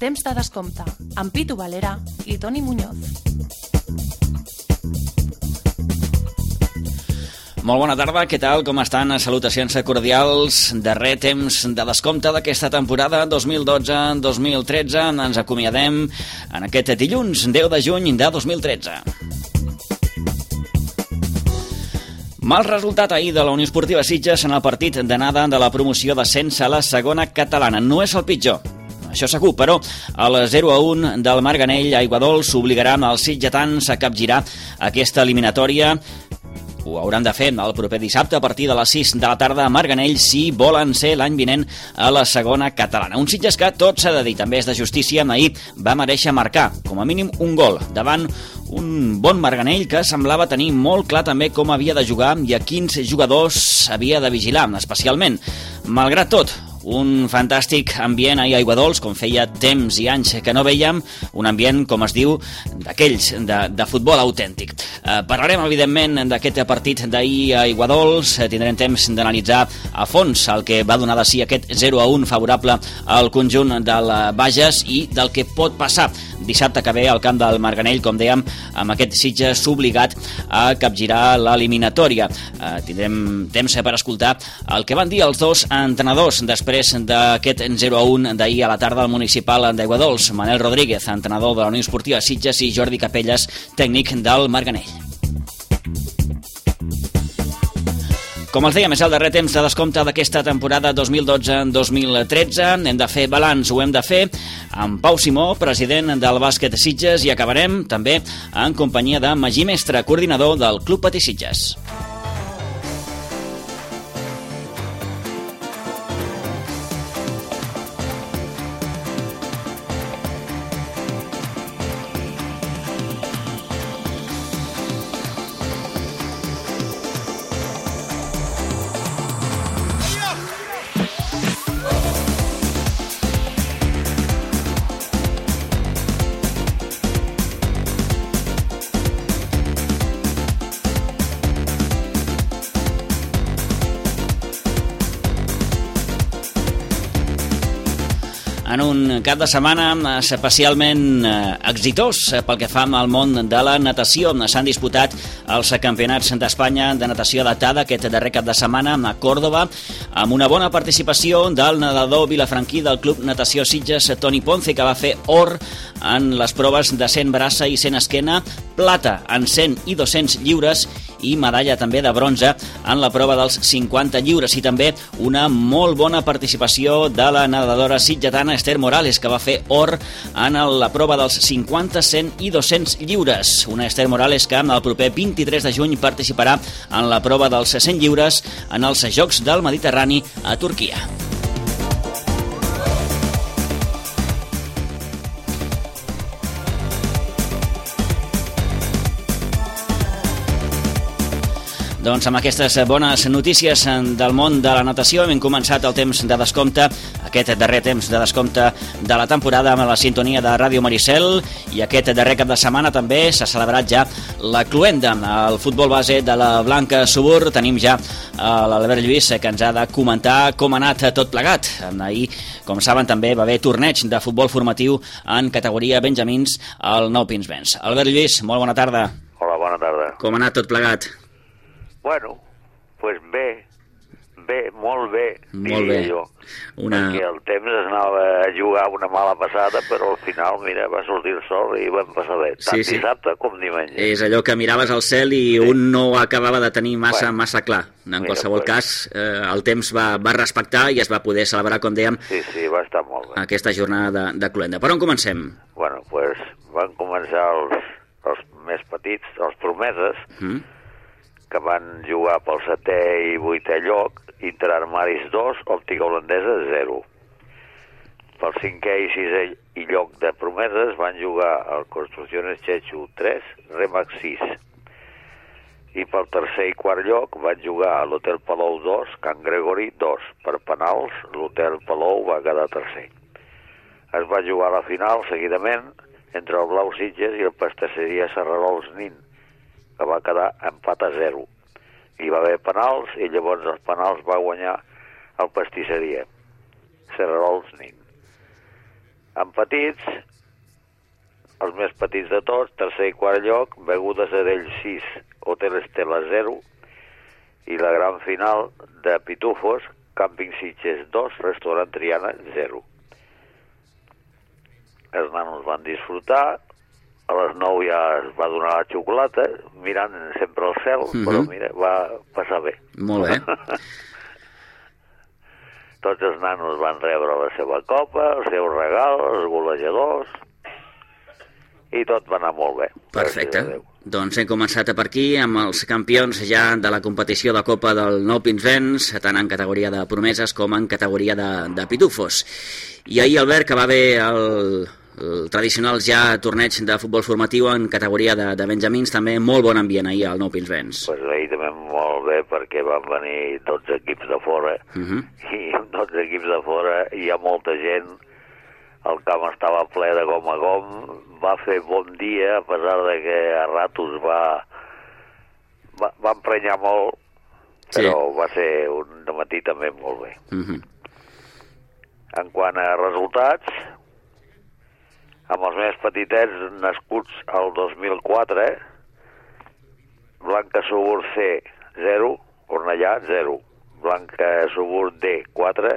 Temps de descompte, amb Pitu Valera i Toni Muñoz. Molt bona tarda, què tal? Com estan? Salutacions cordials. Darrer temps de descompte d'aquesta temporada 2012-2013. Ens acomiadem en aquest dilluns 10 de juny de 2013. Mal resultat ahir de la Unió Esportiva Sitges en el partit d'anada de la promoció d'ascens a la segona catalana. No és el pitjor, això segur, però el 0-1 del Marganell a Aiguadols obligaran els sitgetans a capgirar aquesta eliminatòria. Ho hauran de fer el proper dissabte a partir de les 6 de la tarda a Marganell si volen ser l'any vinent a la segona catalana. Un Sitges que, tot s'ha de dir, també és de justícia, ahir va mereixer marcar, com a mínim, un gol davant un bon Marganell que semblava tenir molt clar també com havia de jugar i a quins jugadors havia de vigilar, especialment. Malgrat tot, un fantàstic ambient a Aiguadols, com feia temps i anys que no veiem, un ambient, com es diu, d'aquells de futbol autèntic. Parlarem, evidentment, d'aquest partit d'ahir a Aiguadols, tindrem temps d'analitzar a fons el que va donar de si aquest 0-1 favorable al conjunt del Bages i del que pot passar dissabte que ve al camp del Marganell, com dèiem, amb aquest Sitges obligat a capgirar l'eliminatòria. Tindrem temps per escoltar el que van dir els dos entrenadors després d'aquest 0-1 d'ahir a la tarda al municipal d'Aiguadols. Manel Rodríguez, entrenador de la Unió Esportiva Sitges, i Jordi Capelles, tècnic del Marganell. Com els dèiem, és el darrer temps de descompte d'aquesta temporada 2012-2013. Hem de fer balanç, ho hem de fer amb Pau Simó, president del bàsquet Sitges, i acabarem també en companyia de Magí Mestre, coordinador del Club Patí Sitges. En un cap de setmana especialment exitós pel que fa al món de la natació. S'han disputat els campionats d'Espanya de natació adaptada aquest darrer cap de setmana a Còrdova, amb una bona participació del nedador vilafranquí del Club Natació Sitges, Toni Ponce, que va fer or en les proves de 100 braça i 100 esquena, plata en 100 i 200 lliures i medalla també de bronze en la prova dels 50 lliures, i també una molt bona participació de la nedadora sitgetana Esther Morales, que va fer or en la prova dels 50, 100 i 200 lliures. Una Esther Morales que el proper 23 de juny participarà en la prova dels 100 lliures en els Jocs del Mediterrani a Turquia. Doncs amb aquestes bones notícies del món de la natació hem començat el temps de descompte, aquest darrer temps de descompte de la temporada amb la sintonia de Ràdio Maricel, i aquest darrer cap de setmana també s'ha celebrat ja la cloenda al futbol base de la Blanca Subur. Tenim ja l'Albert Lluís que ens ha de comentar com ha anat tot plegat. Ahir, com saben, també va haver torneig de futbol formatiu en categoria Benjamins al Nou Pinsbens. Albert Lluís, molt bona tarda. Hola, bona tarda. Com ha anat tot plegat? Bueno, pues bé, molt bé, diria jo. Perquè el temps es anava a jugar una mala passada, però al final, mira, va sortir el sol i vam passar bé, tant dissabte com diumenge. És allò que miraves al cel i un no acabava de tenir massa clar. En qualsevol cas, el temps va respectar i es va poder celebrar, com dèiem, sí, va estar molt bé, aquesta jornada de cloenda. Per on comencem? Bueno, pues van començar els més petits, els promeses, que van jugar pel 7è i 8è lloc, Interarmaris 2, Òptica Holandesa 0. Pel 5è i 6è i lloc de promeses van jugar el Construcciones Chechu 3, Remax 6. I pel 3è i 4è lloc van jugar a l'Hotel Palou 2, Can Gregory 2. Per penals, l'Hotel Palou va quedar 3è. Es va jugar a la final seguidament entre el Blau Sitges i el Pastisseria Serrarols Nin, que va quedar empat a 0. Hi va haver penals i llavors els penals va guanyar el Pastisseria Serrarols Nin. En petits, els més petits de tots, tercer i quart lloc, Begudes Adell 6, Hotel Estela 0, i la gran final de Pitufos, Càmping Sitges 2, Restaurant Triana 0. Els nanos van disfrutar, a les 9 ja es va donar la xocolata, mirant sempre al cel, però mira, va passar bé. Molt bé. Tots els nanos van rebre la seva copa, el seu regal, els golejadors, i tot va anar molt bé. Perfecte. Doncs hem començat per aquí amb els campions ja de la competició de Copa del Nou Pinsbens, tant en categoria de promeses com en categoria de pitufos. I ahir, Albert, que va haver el tradicional ja torneig de futbol formatiu en categoria de benjamins, també molt bon ambient ahir al Nou Pinsbens. Pues ahir també molt bé, perquè van venir 12 equips de fora, i amb 12 equips de fora hi ha molta gent, el camp estava ple de gom a gom, va fer bon dia, a pesar de que a ratos va emprenyar molt, però va ser un dematí també molt bé. En quant a resultats, amb els més petitets nascuts al 2004, Blanca Subur C 0, Cornellà 0, Blanca Subur D 4,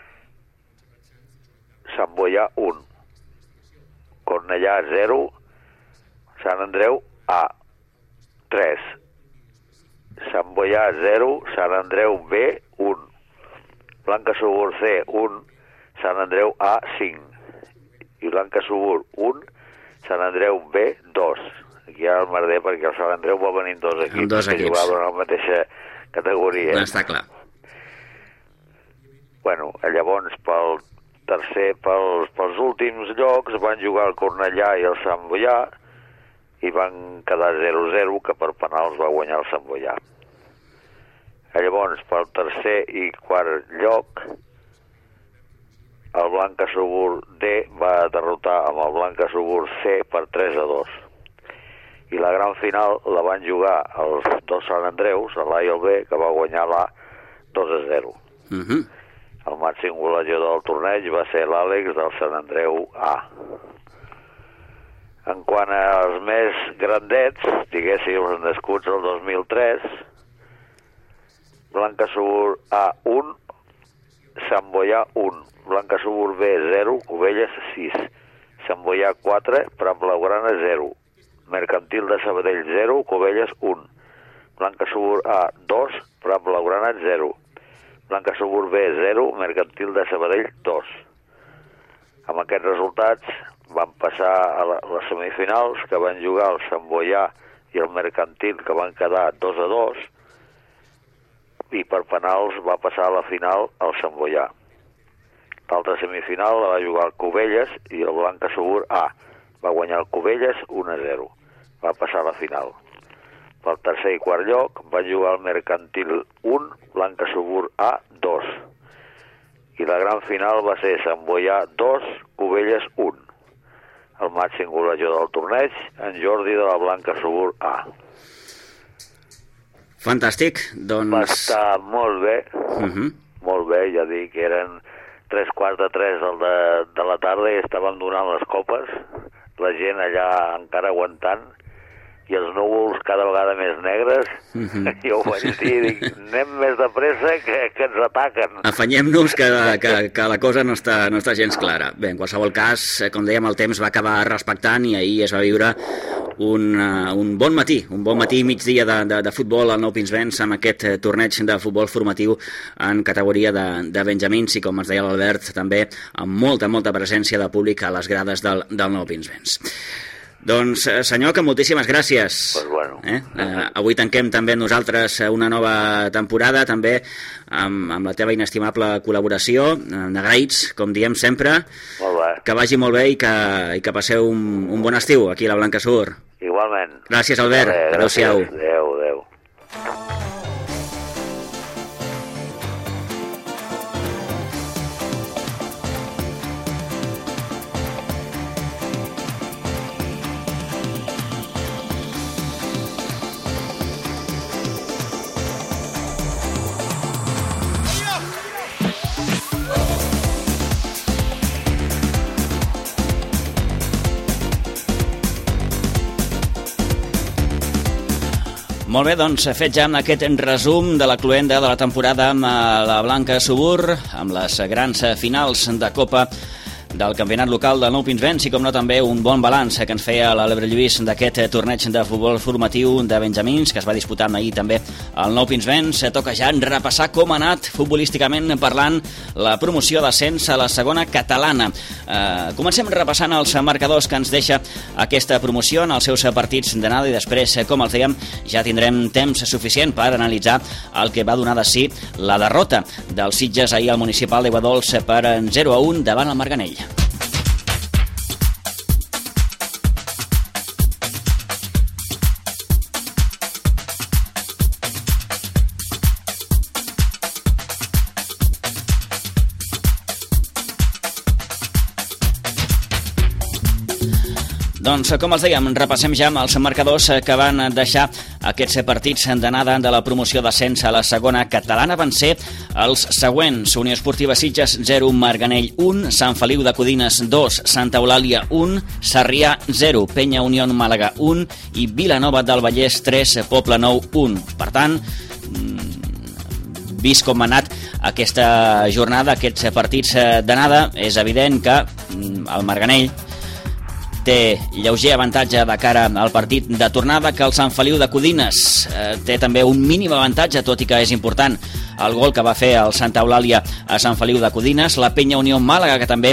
Sant Boià 1, Cornellà 0, Sant Andreu A 3, Sant Boià 0, Sant Andreu B 1, Blanca Subur C 1, Sant Andreu A 5, i Blanca Subur 1, Sant Andreu B 2. Aquí hi ha el merder perquè el Sant Andreu va venir dos equips que jugaven a la mateixa categoria. Està clar. Bueno, llavors pel tercer, pels últims llocs van jugar el Cornellà i el Sant Boià i van quedar 0-0, que per penals va guanyar el Sant Boià. Llavors pel tercer i quart lloc el Blanca Subur D va derrotar amb el Blanca Subur C per 3-2. I la gran final la van jugar els dos Sant Andreus, l'A i el B, que va guanyar l'A 2-0. El màxim golejador del torneig va ser l'Àlex del Sant Andreu A. En quant als més grandets, diguéssim, els nascuts el 2003, Blanca Subur A 1, Sant Boià 1, Blanca Subur B 0, Cubelles 6, Sant Boià 4, Prat Blaugrana 0, Mercantil de Sabadell 0, Cubelles 1, Blanca Subur A 2, Prat Blaugrana 0, Blanca Subur B 0, Mercantil de Sabadell 2. Amb aquests resultats van passar a les semifinals, que van jugar el Sant Boià i el Mercantil, que van quedar 2-2, i per penals va passar a la final el Sant Boià. L'altra semifinal la va jugar el Cubelles i el Blanca Subur A. Va guanyar el Cubelles 1-0. Va passar a la final. Pel tercer i quart lloc va jugar el Mercantil 1, Blanca Subur A 2. I la gran final va ser Sant Boià 2, Cubelles 1. El màxim golejador del torneig, en Jordi de la Blanca Subur A. Fantàstic, doncs... Va estar molt bé, molt bé, ja dic, eren 3:45 de la tarda i estàvem donant les copes, la gent allà encara aguantant, i els núvols cada vegada més negres, jo ho vaig dir, dic, anem més de pressa que ens ataquen. Afanyem-nos que la cosa no està gens clara. Bé, en qualsevol cas, com dèiem, el temps va acabar respectant i ahir es va viure un bon matí i migdia de futbol al Nou Pinsbens amb aquest torneig de futbol formatiu en categoria de benjamins i, com ens deia l'Albert, també amb molta presència de públic a les grades del Nou Pinsbens. Doncs, senyor, que moltíssimes gràcies. Pues bueno. Avui tanquem també nosaltres una nova temporada, també amb la teva inestimable col·laboració, agraïts, com diem sempre. Molt bé. Que vagi molt bé i que passeu un bon estiu aquí a la Blanca Subur. Igualment. Gràcies, Albert. Adéu-siau. Adéu. Molt bé, doncs fet ja amb aquest resum de la cloenda de la temporada amb la Blanca Subur, amb les grans finals de Copa del campionat local del Nou Pinsbens i com no també un bon balanç que ens feia l'Albert Lluís d'aquest torneig de futbol formatiu de Benjamins que es va disputar ahir també al Nou Pinsbens. Toca ja repassar com ha anat futbolísticament parlant la promoció d'ascens a la segona catalana. Comencem repassant els marcadors que ens deixa aquesta promoció en els seus partits d'anada i després, com els dèiem, ja tindrem temps suficient per analitzar el que va donar de si la derrota dels Sitges ahir al municipal d'Aiguadols per 0-1 davant el Marganell. Doncs, com els dèiem, repassem ja els marcadors que van deixar aquests partits d'anada de la promoció d'ascens a la segona catalana. Van ser els següents: Unió Esportiva Sitges 0, Marganell 1, Sant Feliu de Codines 2, Santa Eulàlia 1, Sarrià 0, Penya Unió Màlaga 1 i Vilanova del Vallès 3, Poble Nou 1. Per tant, vist com ha anat aquesta jornada, aquests partits d'anada, és evident que el Marganell té lleuger avantatge de cara al partit de tornada, que el Sant Feliu de Codines té també un mínim avantatge, tot i que és important el gol que va fer el Santa Eulàlia a Sant Feliu de Codines. La Penya Unió Màlaga, que també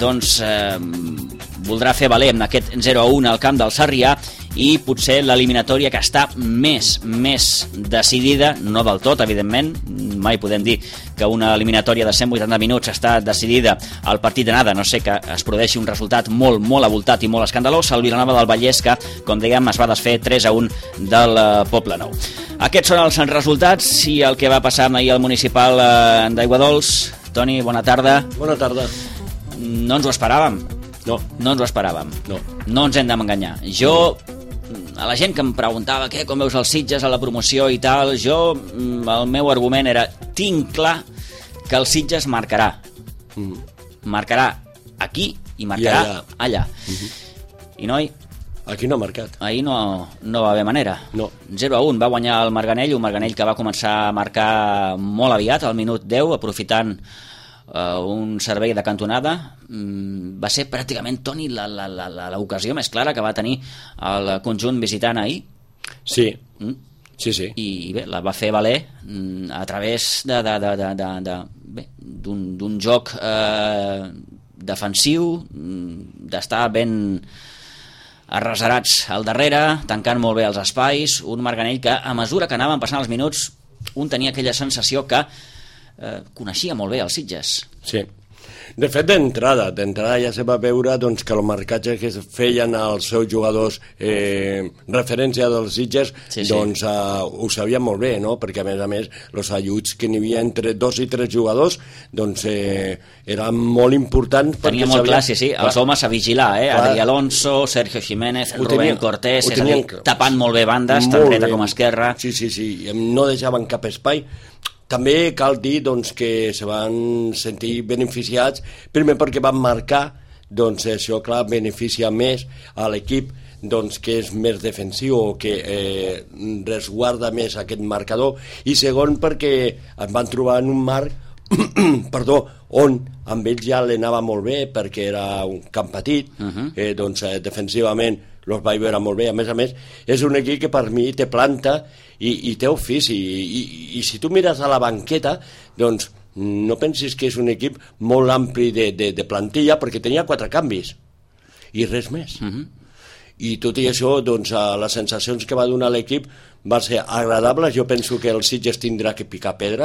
voldrà fer valer aquest 0-1 al camp del Sarrià, i potser l'eliminatòria que està més decidida, no del tot, evidentment, mai podem dir que una eliminatòria de 180 minuts està decidida al partit d'anada, no sé que es produeixi un resultat molt avoltat i molt escandalós. El Vilanova del Vallès, que, com dèiem, es va desfer 3-1 del Poble Nou. Aquests són els resultats i el que va passar ahir al municipal d'Aiguadols. Toni, bona tarda. Bona tarda. No ens ho esperàvem. No ens ho esperàvem. No ens hem d'enganyar. Jo, a la gent que em preguntava com veus els Sitges a la promoció i tal, el meu argument era: tinc clar que el Sitges marcarà. Marcarà aquí i marcarà allà. I noi, aquí no ha marcat. Ahir no va haver manera. 0-1 va guanyar el Marganell, un Marganell que va començar a marcar molt aviat, al minut 10, aprofitant un servei de cantonada. Va ser pràcticament, Toni, l'ocasió més clara que va tenir el conjunt visitant ahir. Sí. I bé, la va fer valer a través d'un joc defensiu, d'estar ben arreserats al darrere, tancant molt bé els espais. Un Marganell que, a mesura que anaven passant els minuts, un tenia aquella sensació que coneixia molt bé els Sitges. Sí. De fet, d'entrada ja se va veure doncs, que el marcatge que feien els seus jugadors referència dels Sitges, doncs ho sabien molt bé, no? Perquè a més els ajuts que n'hi havia entre 2 i 3 jugadors doncs eren molt importants. Tenia molt clar, els homes a vigilar, Adri Alonso, Sergio Jiménez, Rubén Cortés, és a dir, tapant molt bé bandes, tant dreta com esquerra. Sí, no deixaven cap espai. També cal dir doncs, que se van sentir beneficiats, primer perquè van marcar, doncs això, clar, beneficia més a l'equip doncs, que és més defensiu o que resguarda més aquest marcador, i segon perquè es van trobar en un marc on amb ells ja l'anava molt bé perquè era un camp petit, doncs defensivament els vaig veure molt bé. A més, és un equip que per mi té planta i té ofici, i si tu mires a la banqueta, doncs no pensis que és un equip molt ampli de plantilla, perquè tenia 4 canvis i res més. I tot i això, doncs, les sensacions que va donar l'equip van ser agradables. Jo penso que el Sitges tindrà que picar pedra,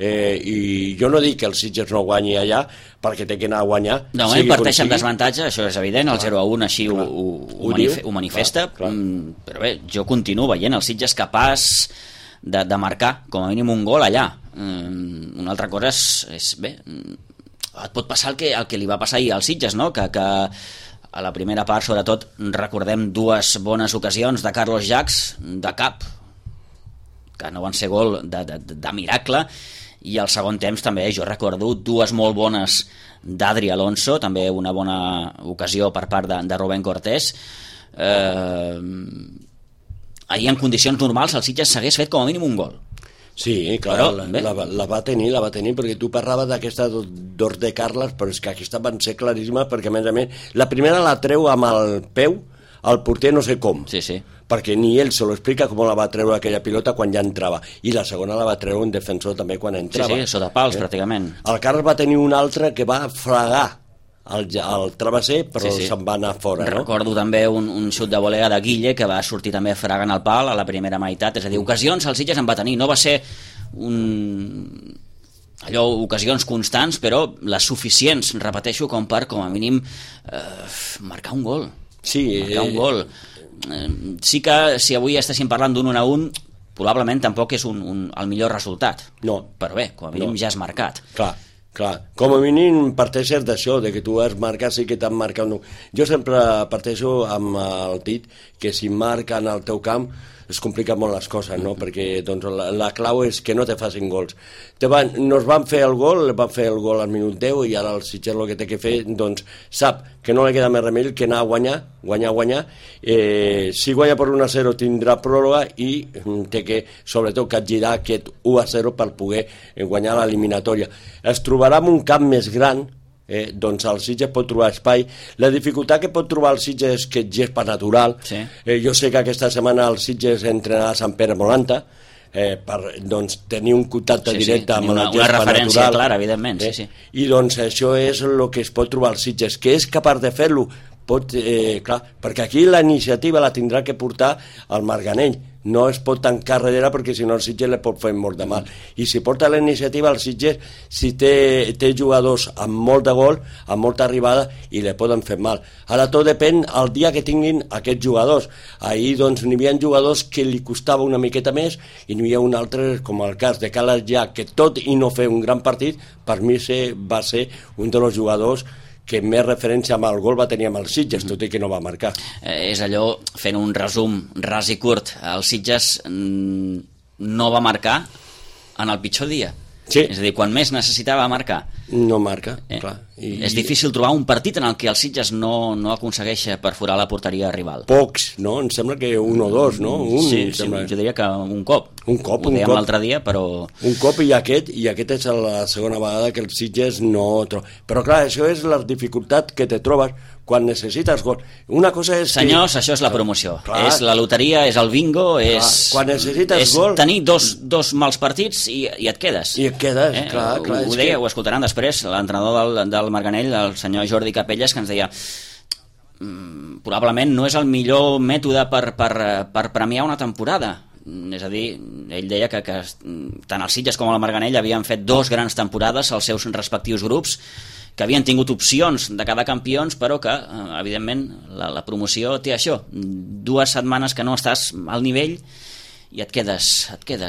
i jo no dic que el Sitges no guanyi allà, perquè té que anar a guanyar. No, parteix amb desavantatge, això és evident, el 0-1 així ho manifesta, però bé, jo continuo veient el Sitges capaç de marcar com a mínim un gol allà. Una altra cosa és bé, et pot passar el que li va passar ahir al Sitges, no? Que a la primera part, sobretot, recordem 2 bones ocasions de Carlos Jacks, de cap, que no van ser gol de miracle, i al segon temps també jo recordo 2 molt bones d'Adri Alonso, també una bona ocasió per part de Rubén Cortés. ahir en condicions normals el Sitges s'hagués fet com a mínim un gol. Sí, clar, però, la va tenir, perquè tu parlaves d'aquesta dos de Carles, però és que aquesta van ser claríssimes, perquè a més, la primera la treu amb el peu, el porter no sé com, perquè ni ell se lo explica com la va treure aquella pilota quan ja entrava, i la segona la va treure un defensor també quan entrava. Sí, sota pals, pràcticament. El Carles va tenir un altre que va fregar el travesser, però se'n va anar fora, no? Recordo també un xut de volea de Guille que va sortir també fregant el pal a la primera meitat, és a dir, ocasions el Sitges en va tenir, no va ser ocasions constants, però les suficients, repeteixo, com per, com a mínim, marcar un gol. Marcar un gol. Sí que si avui estéssim parlant d'un 1-1, probablement tampoc és el millor resultat. No. Però bé, com a mínim ja has marcat. Clar, com a mínim parteixes d'això, de que tu has marcat, sí que t'han marcat. Jo sempre parteixo amb el dit que si marquen al teu camp es compliquen molt les coses, no? Perquè doncs, la clau és que no te facin gols. Nos van fer el gol al minut 10 i ara el Sitges el que té que fer, doncs sap que no li queda més remei que anar a guanyar. Si guanya per 1-0 tindrà pròrroga i té que, sobretot, capgirar aquest 1-0 per poder guanyar l'eliminatòria. Es trobarà en un camp més gran, doncs el Sitges pot trobar espai. La dificultat que pot trobar el Sitges és que és gespa natural. Jo sé que aquesta setmana el Sitges entrenarà a Sant Pere Molanta per tenir un contacte directe amb la gespa natural. Una referència clara, evidentment. I doncs això és el que es pot trobar el Sitges, que és capaç de fer-lo. Clar, perquè aquí la iniciativa la tindrà que portar el Marganell, no es pot tancar darrere perquè si no el Sitges li pot fer molt de mal, i si porta la iniciativa el Sitges, si té jugadors amb molt de gol, amb molta arribada, i li poden fer mal. Ara tot depèn el dia que tinguin aquests jugadors. Ahir doncs n'hi havia jugadors que li costava una miqueta més i n'hi havia un altre, com el cas de Carles Ja, que tot i no fer un gran partit, per mi va ser un dels jugadors que més referència amb el gol va tenir amb el Sitges, tot i que no va marcar. És allò, fent un resum ras i curt, el Sitges no va marcar en el pitjor dia. És a dir, quan més necessitava marcar. No marca, clar. És difícil trobar un partit en el que el Sitges no aconsegueix perforar la porteria rival. Pocs, no? Em sembla que un o dos, no? Jo diria que un cop. Ho dèiem l'altre dia, però... Un cop i aquest és la segona vegada que el Sitges no troba. Però clar, això és la dificultat que te trobes quan necessites gol. Una cosa és... Senyors, això és la promoció. És la loteria, és el bingo, quan necessites gol... És tenir dos mals partits i et quedes. I et quedes, clar. Ho deia, ho escoltaran després, l'entrenador del Marganell, el senyor Jordi Capelles, que ens deia probablement no és el millor mètode per premiar una temporada. És a dir, ell deia que tant el Sitges com el Marganell havien fet 2 grans temporades als seus respectius grups, que havien tingut opcions de quedar campions, però que, evidentment, la promoció té això, 2 setmanes que no estàs al nivell i et quedes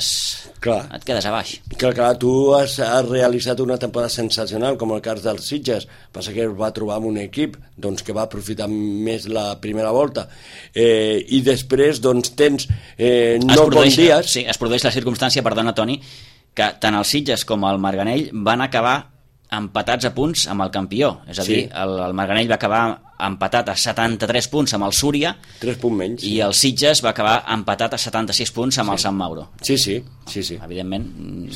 a baix. Clar, tu has realitzat una temporada sensacional, com el cas del Sitges, passa que es va trobar amb un equip doncs, que va aprofitar més la primera volta, i després doncs, tens bons dies. Sí, es produeix la circumstància, perdona Toni, que tant el Sitges com el Marganell van acabar empatats a punts amb el campió, és a dir, el Marganell va acabar empatat a 73 punts amb el Súria, 3 punts menys, i el Sitges va acabar empatat a 76 punts amb el Sant Mauro. Sí. Evidentment.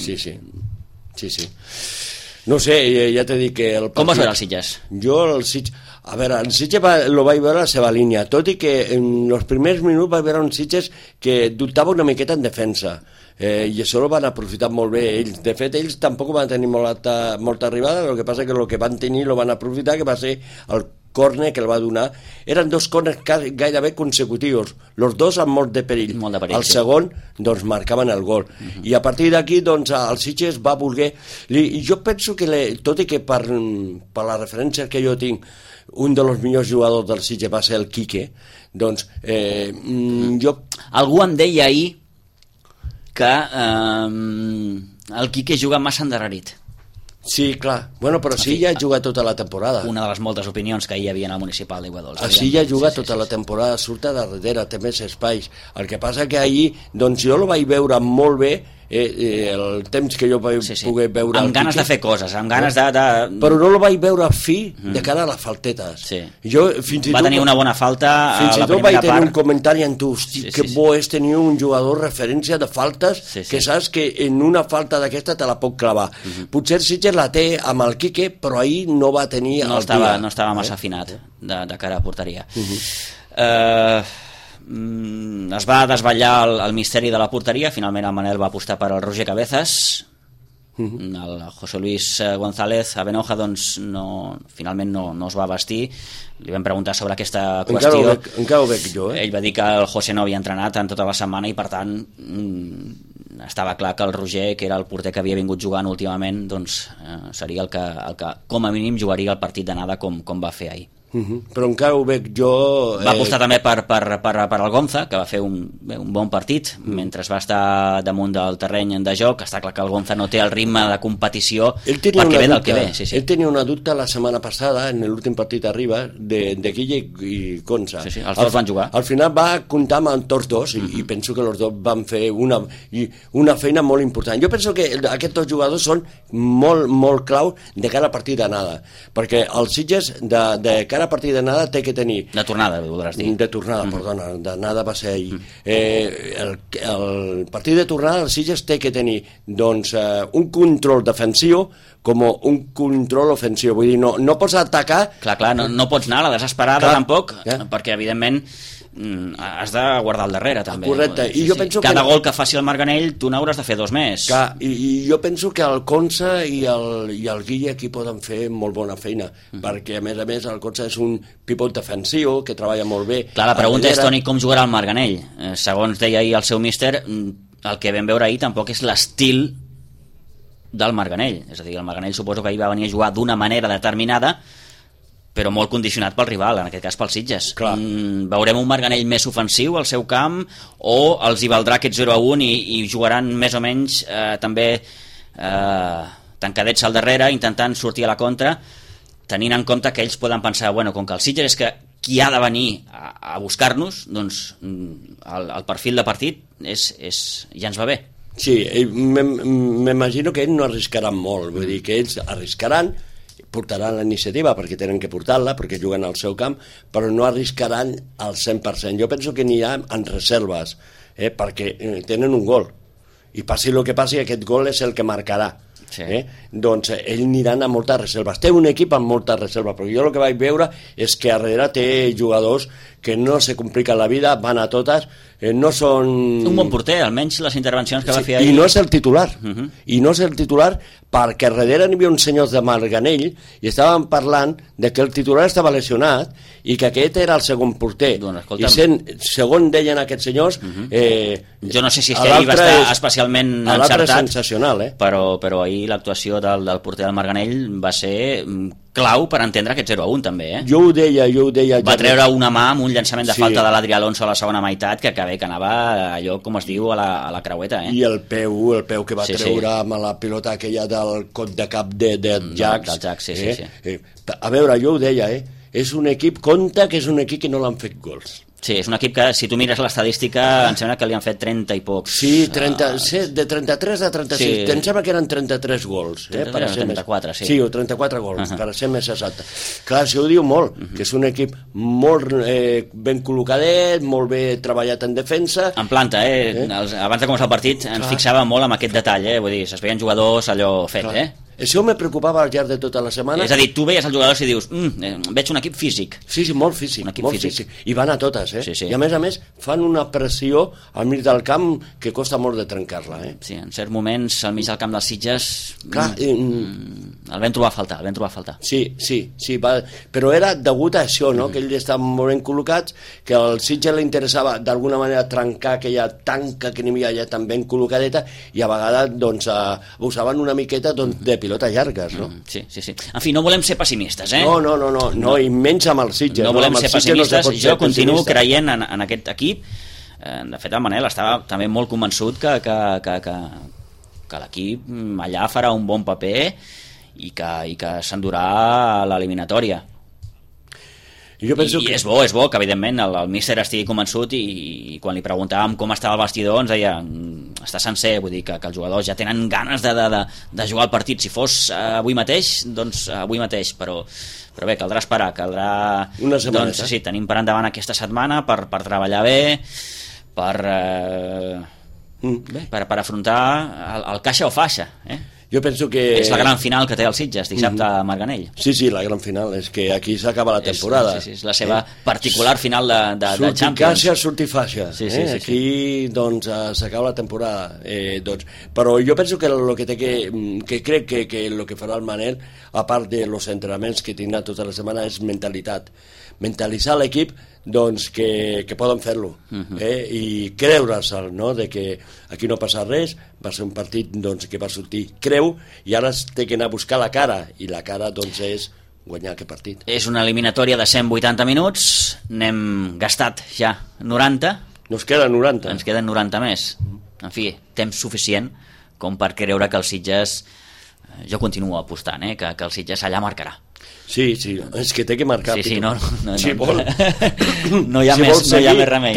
Sí. No sé, ja t'he dit que... Com vas veure el Sitges? Jo el Sitges... A veure, el Sitges lo vaig veure a la seva línia, tot i que en els primers minuts vaig veure un Sitges que dubtava una miqueta en defensa, i això ho van aprofitar molt bé ells. De fet, ells tampoc van tenir molta arribada, el que passa que el que van tenir lo van aprofitar, que va ser el córner que el va donar. Eren 2 córners gairebé consecutius, els 2 amb molt de perill. El segon, doncs, marcaven el gol. I a partir d'aquí, doncs, el Sitges va voler... I jo penso que, tot i que per la referència que jo tinc, un dels millors jugadors del Sitges va ser el Quique, doncs jo... Algú em deia ahir que el Quique juga massa endarrerit. Sí, clar. Bueno, però sí, ja juga tota la temporada. Una de les moltes opinions que hi havia en el municipal d'Iguadols. Així ja juga tota la temporada, surt a darrere, té més espais. El que passa que ahir, doncs jo el vaig veure molt bé, el temps que jo vaig poder veure... Amb ganes de fer coses, amb ganes de... Però no el vaig veure a fi de cara a les faltetes. Sí. Jo, fins i va tenir una bona falta a la primera part. Fins i tot vaig tenir un comentari amb tu, hosti, que bo és tenir un jugador referència de faltes, que saps que en una falta d'aquesta te la pot clavar. Potser Sitges la té amb el Quique, però ahir no va tenir el dia. No estava massa afinat de cara a porteria. Es va desvetllar el misteri de la porteria. Finalment el Manel va apostar per el Roger Cabezas. El José Luis González Abenoja doncs finalment no es va vestir. Li vam preguntar sobre aquesta qüestió. Encara ho veig jo, Ell va dir que el José no havia entrenat en tota la setmana i per tant estava clar que el Roger, que era el porter que havia vingut jugant últimament, doncs seria el que com a mínim jugaria el partit d'anada com va fer ahir. Però encara ho veig jo... Va apostar també per el Gonza, que va fer un bon partit mentre va estar damunt del terreny de joc. Està clar que el Gonza no té el ritme de competició perquè ve del que ve. Ell tenia una dubte la setmana passada en l'últim partit arriba de Guille i Gonza. Els dos van jugar. Al final va comptar amb tots dos i penso que els dos van fer una feina molt important. Jo penso que aquests dos jugadors són molt clau de cara a partit d'anada, perquè els Sitges de cara a partit d'anada té que tenir... De tornada, voldràs dir. De tornada, perdona, d'anada va ser ahir. El partit de tornada els Sitges té que tenir doncs, un control defensiu com un control ofensiu. Vull dir, no pots atacar... Clar, no pots anar a la desesperada tampoc, perquè evidentment has de guardar al darrere també. Correcte. I jo penso cada gol que faci el Marganell tu n'hauràs de fer dos més. Clar, i jo penso que el Consa i el Guille aquí poden fer molt bona feina, perquè a més el Consa és un pivot defensiu que treballa molt bé. Clar, la pregunta és, Toni, com jugarà el Marganell? Segons deia ahir el seu míster, el que vam veure ahir tampoc és l'estil del Marganell. És a dir, el Marganell suposo que ahir va venir a jugar d'una manera determinada, però molt condicionat pel rival, en aquest cas pels Sitges. Veurem un Marganell més ofensiu al seu camp o els hi valdrà aquest 0-1 i jugaran més o menys també tancadets al darrere, intentant sortir a la contra, tenint en compte que ells poden pensar, bueno, com que el Sitges és que qui ha de venir a buscar-nos, doncs el perfil de partit ja ens va bé. Sí, m'imagino que ells no arriscaran molt, vull dir que ells arriscaran, portaran la iniciativa perquè tenen que portar-la, perquè juguen al seu camp, però no arriscaran al 100%. Jo penso que aniran en reserves, perquè tenen un gol, i passi el que passi, aquest gol és el que marcarà. Doncs ells aniran a moltes reserves. Té un equip amb moltes reserves, però jo el que vaig veure és que a darrere té jugadors que no se compliquen la vida, van a totes, no són... Un bon porter, almenys les intervencions que va fer ahir. I no és el titular, i no és el titular perquè darrere n'hi havia uns senyors de Marganell i estaven parlant de que el titular estava lesionat i que aquest era el segon porter. I segon deien aquests senyors... Jo no sé si és que ahir va estar especialment encertat. L'altre és sensacional, però ahir l'actuació del porter del Marganell va ser clau per entendre aquest 0-1 també, Jo ho deia. Va treure una mà amb un llançament de falta de l'Adri Alonso a la segona meitat que anava allò, com es diu, a la creueta, I el peu que va treure amb la pilota aquella del cot de cap de Jax. A veure, jo ho deia, és un equip, compte que és un equip que no l'han fet gols. Sí, és un equip que, si tu mires l'estadística, em sembla que li han fet 30 i pocs. Sí, de 33 a 36. Em sembla que eren 33 gols. 34, sí. Sí, o 34 gols, per ser més exacte. Clar, això ho diu molt, que és un equip molt ben col·locadet, molt bé treballat en defensa. En planta, abans de començar el partit ens fixàvem molt en aquest detall, vull dir, es veien jugadors allò fet, Això me preocupava al llarg de tota la setmana. És a dir, tu veies els jugadors i dius veig un equip físic. Sí, molt físic. I van a totes, I a més fan una pressió al mig del camp que costa molt de trencar-la, Sí, en certs moments al mig del camp dels Sitges el vam trobar a faltar. Sí, però era degut a això, que ells estaven molt ben col·locats, que al Sitges li interessava d'alguna manera trencar aquella tanca que n'hi havia allà tan ben col·locadeta i a vegades doncs abusaven una miqueta de pilotes llargues, Sí. En fi, no volem ser pessimistes, No, i menys amb el Sitges. No volem ser pessimistes. Jo continuo creient en aquest equip. De fet, el Manel estava també molt convençut que l'equip allà farà un bon paper i que s'endurà l'eliminatòria. I és bo que evidentment el míster estigui convençut i quan li preguntàvem com estava el vestidor ens deia està sencer, vull dir que els jugadors ja tenen ganes de jugar el partit. Si fos avui mateix, doncs avui mateix, però bé, caldrà esperar, caldrà... Una setmana, doncs, sí, tenim per endavant aquesta setmana per treballar bé, per afrontar el caixa o faixa, Jo penso que... És la gran final que té el Sitges dissabte a Marganell. Sí, la gran final, és que aquí s'acaba la temporada. És la seva particular final de Champions. Surti caixa, surti faixa. Sí. Aquí, doncs, s'acaba la temporada. Però jo penso que el que crec que el que farà el Manel, a part de los entrenaments que tindrà tota la setmana, és mentalitat. Mentalitzar l'equip doncs que poden fer-lo i creure'ls, no? De que aquí no passa res, va ser un partit doncs, que va sortir creu i ara es té que anar a buscar la cara i la cara doncs és guanyar aquest partit. És una eliminatòria de 180 minuts, n'hem gastat ja 90, Nos queden 90. Ens queden 90 més. En fi, temps suficient com per creure que el Sitges, jo continuo apostant, que el Sitges allà marcarà. Sí, és que té que marcar. Sí, no. Si vol. No hi ha més remei.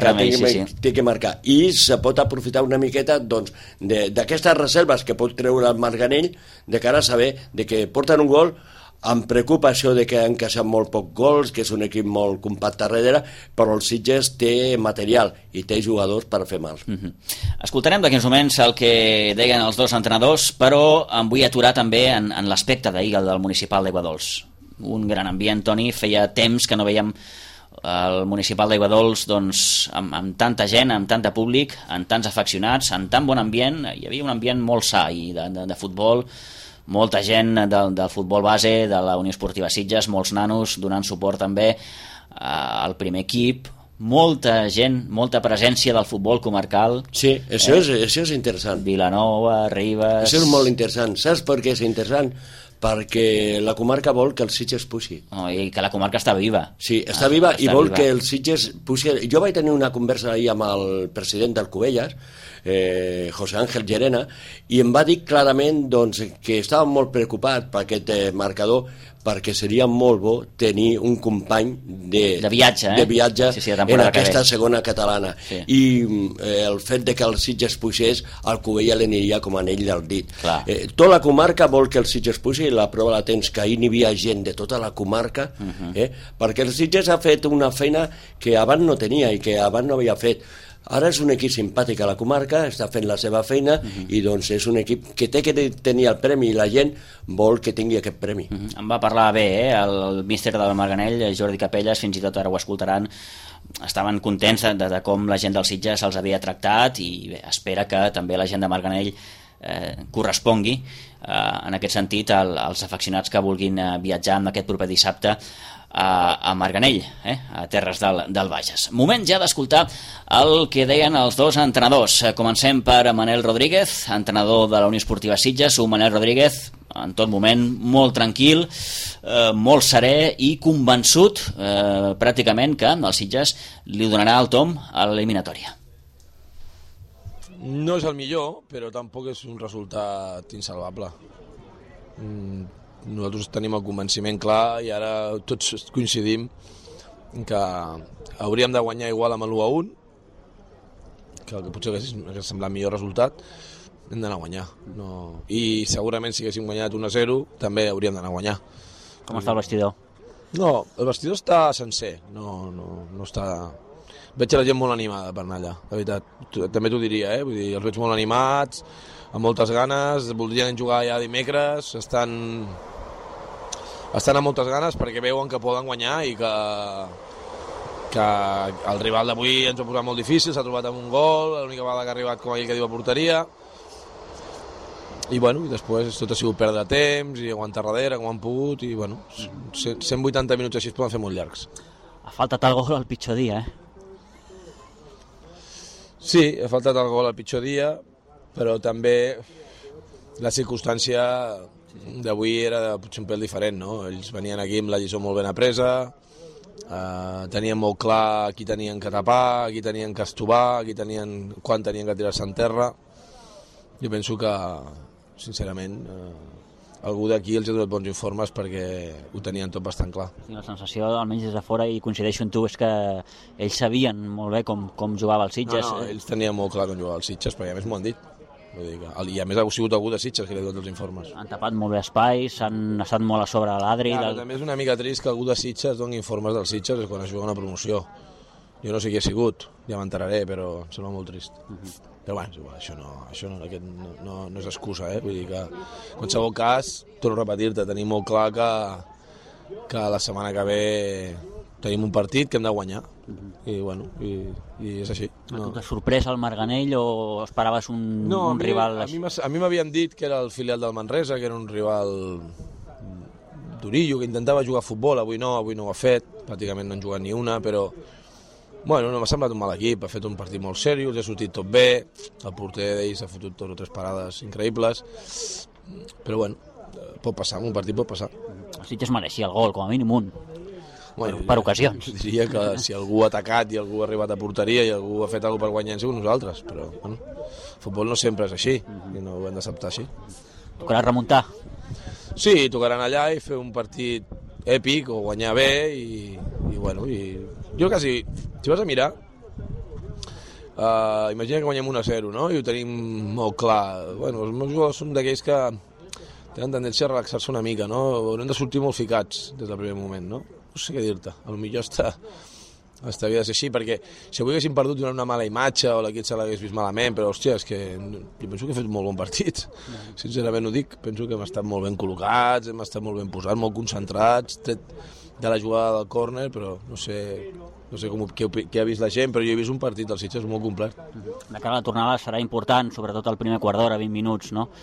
Té que marcar. I se pot aprofitar una miqueta doncs, d'aquestes reserves que pot treure el Marganell de cara a saber de que porten un gol. Em preocupa això de que han encaixat molt pocs gols, que és un equip molt compacte darrere, però el Sitges té material i té jugadors per fer mal. Escoltarem d'aquí uns moments el que deien els dos entrenadors, però em vull aturar també en l'aspecte d'ahir del municipal d'Aiguadols. Un gran ambient, Toni, feia temps que no veiem el municipal d'Aiguadols doncs, amb tanta gent, amb tant de públic, amb tants afeccionats, amb tan bon ambient. Hi havia un ambient molt sa i de futbol, molta gent del futbol base de la Unió Esportiva Sitges, molts nanos donant suport també al primer equip, molta gent, molta presència del futbol comarcal. Sí, això és interessant. Vilanova, Ribes... Això és molt interessant. Saps per què és interessant? Perquè la comarca vol que el Sitges puixi. I que la comarca està viva. Sí, està viva i vol que el Sitges puixi. Jo vaig tenir una conversa ahir amb el president del Cubelles, José Ángel Llerena, i em va dir clarament doncs, que estava molt preocupat per aquest marcador, perquè seria molt bo tenir un company de viatge, en aquesta segona catalana. Sí. I el fet de que el Sitges puixés, al Cubelles l'aniria com a anell del dit. Tota la comarca vol que el Sitges puixi, la prova la tens que ahir n'hi havia gent de tota la comarca, perquè el Sitges ha fet una feina que abans no tenia i que abans no havia fet. Ara és un equip simpàtic a la comarca, està fent la seva feina i doncs és un equip que té que tenir el premi i la gent vol que tingui aquest premi. Em va parlar bé, el míster del Marganell, Jordi Capelles, fins i tot ara ho escoltaran, estaven contents de com la gent del Sitges els havia tractat i bé, espera que també la gent de Marganell correspongui en aquest sentit als afeccionats que vulguin viatjar en aquest proper dissabte a Marganell, a terres del Bages. Moment ja d'escoltar el que deien els dos entrenadors. Comencem per Manel Rodríguez, entrenador de la Unió Esportiva Sitges. Un Manel Rodríguez en tot moment molt tranquil, molt serè i convençut pràcticament que el Sitges li donarà el tom a l'eliminatòria. No és el millor, però tampoc és un resultat insalvable. Nosaltres tenim el convenciment clar i ara tots coincidim que hauríem de guanyar igual amb l'1-1, que potser hagués semblat millor resultat, hem d'anar a guanyar. I segurament si haguéssim guanyat 1-0 també hauríem d'anar a guanyar. Com està el vestidor? No, el vestidor està sencer, no està... Veig la gent molt animada per anar allà, de veritat. També t'ho diria, vull dir, els veig molt animats, amb moltes ganes, voldrien jugar ja dimecres, estan amb moltes ganes perquè veuen que poden guanyar i que el rival d'avui ens ho ha posat molt difícil, s'ha trobat amb un gol, l'única vegada que ha arribat com aquell que diu a porteria, i bueno, i després tot ha sigut perdre temps i aguantar darrere com han pogut, i bueno, 180 minuts així es poden fer molt llargs. Ha faltat el gol al pitjor dia, Sí, ha faltat el gol al pitjor dia, però també la circumstància d'avui era potser un pèl diferent, no? Ells venien aquí amb la lliçó molt ben apresa, tenien molt clar qui tenien que tapar, qui tenien que estovar, quan tenien que tirar-se en terra. Jo penso que, sincerament, algú d'aquí els ha donat bons informes perquè ho tenien tot bastant clar. La sensació, almenys des de fora, i coincideixo amb tu, és que ells sabien molt bé com jugava el Sitges. No, ells tenien molt clar com jugava el Sitges, perquè a més m'ho han dit. Vull dir que, i a més ha sigut algú de Sitges que li ha donat els informes. Han tapat molt bé espais, han estat molt a sobre l'Adri. També és una mica trist que algú de Sitges doni informes del Sitges quan es juga una promoció. Jo no sé qui ha sigut, ja m'enteraré, però em sembla molt trist. Però bueno, això no és excusa, Vull dir que, en qualsevol cas, torno a repetir-te, tenim molt clar que la setmana que ve tenim un partit que hem de guanyar. I bueno, i és així. No. T'ha sorprès el Marganell o esperaves un rival? A mi m'havien dit que era el filial del Manresa, que era un rival durillo, que intentava jugar a futbol, avui no ho ha fet, pràcticament no han jugat ni una, però bueno, no m'ha semblat un mal equip, ha fet un partit molt seriós, ha sortit tot bé, el porter d'ells ha fotut 2 o 3 parades increïbles, però bueno, pot passar, un partit pot passar. El Sitges mereixia el gol, com a mínim un. Bueno, per ocasions. Diria que si algú ha atacat i algú ha arribat a porteria i algú ha fet alguna cosa per guanyar, hem sigut nosaltres, però bueno, el futbol no sempre és així i no ho hem d'acceptar així. Tocarà remuntar? Sí, tocaran allà i fer un partit èpic o guanyar bé i bueno, jo quasi, si vas a mirar, imagina que guanyem 1-0, no? I ho tenim molt clar. Bueno, els meus jugadors són d'aquells que tenen tendència a relaxar-se una mica, no? Haurem de sortir molt ficats des del primer moment, no? No sé què dir-te, potser havia de ser així, perquè si avui haguéssim perdut donant una mala imatge o l'equip se l'hagués vist malament, però hòstia, és que jo penso que he fet un molt bon partit, sincerament ho dic, penso que hem estat molt ben col·locats, hem estat molt ben posats, molt concentrats, tret de la jugada del córner, però no sé què ha vist la gent, però jo he vist un partit del Sitges molt complet. De cara a la tornada serà important, sobretot el primer quart d'hora, 20 minuts, no?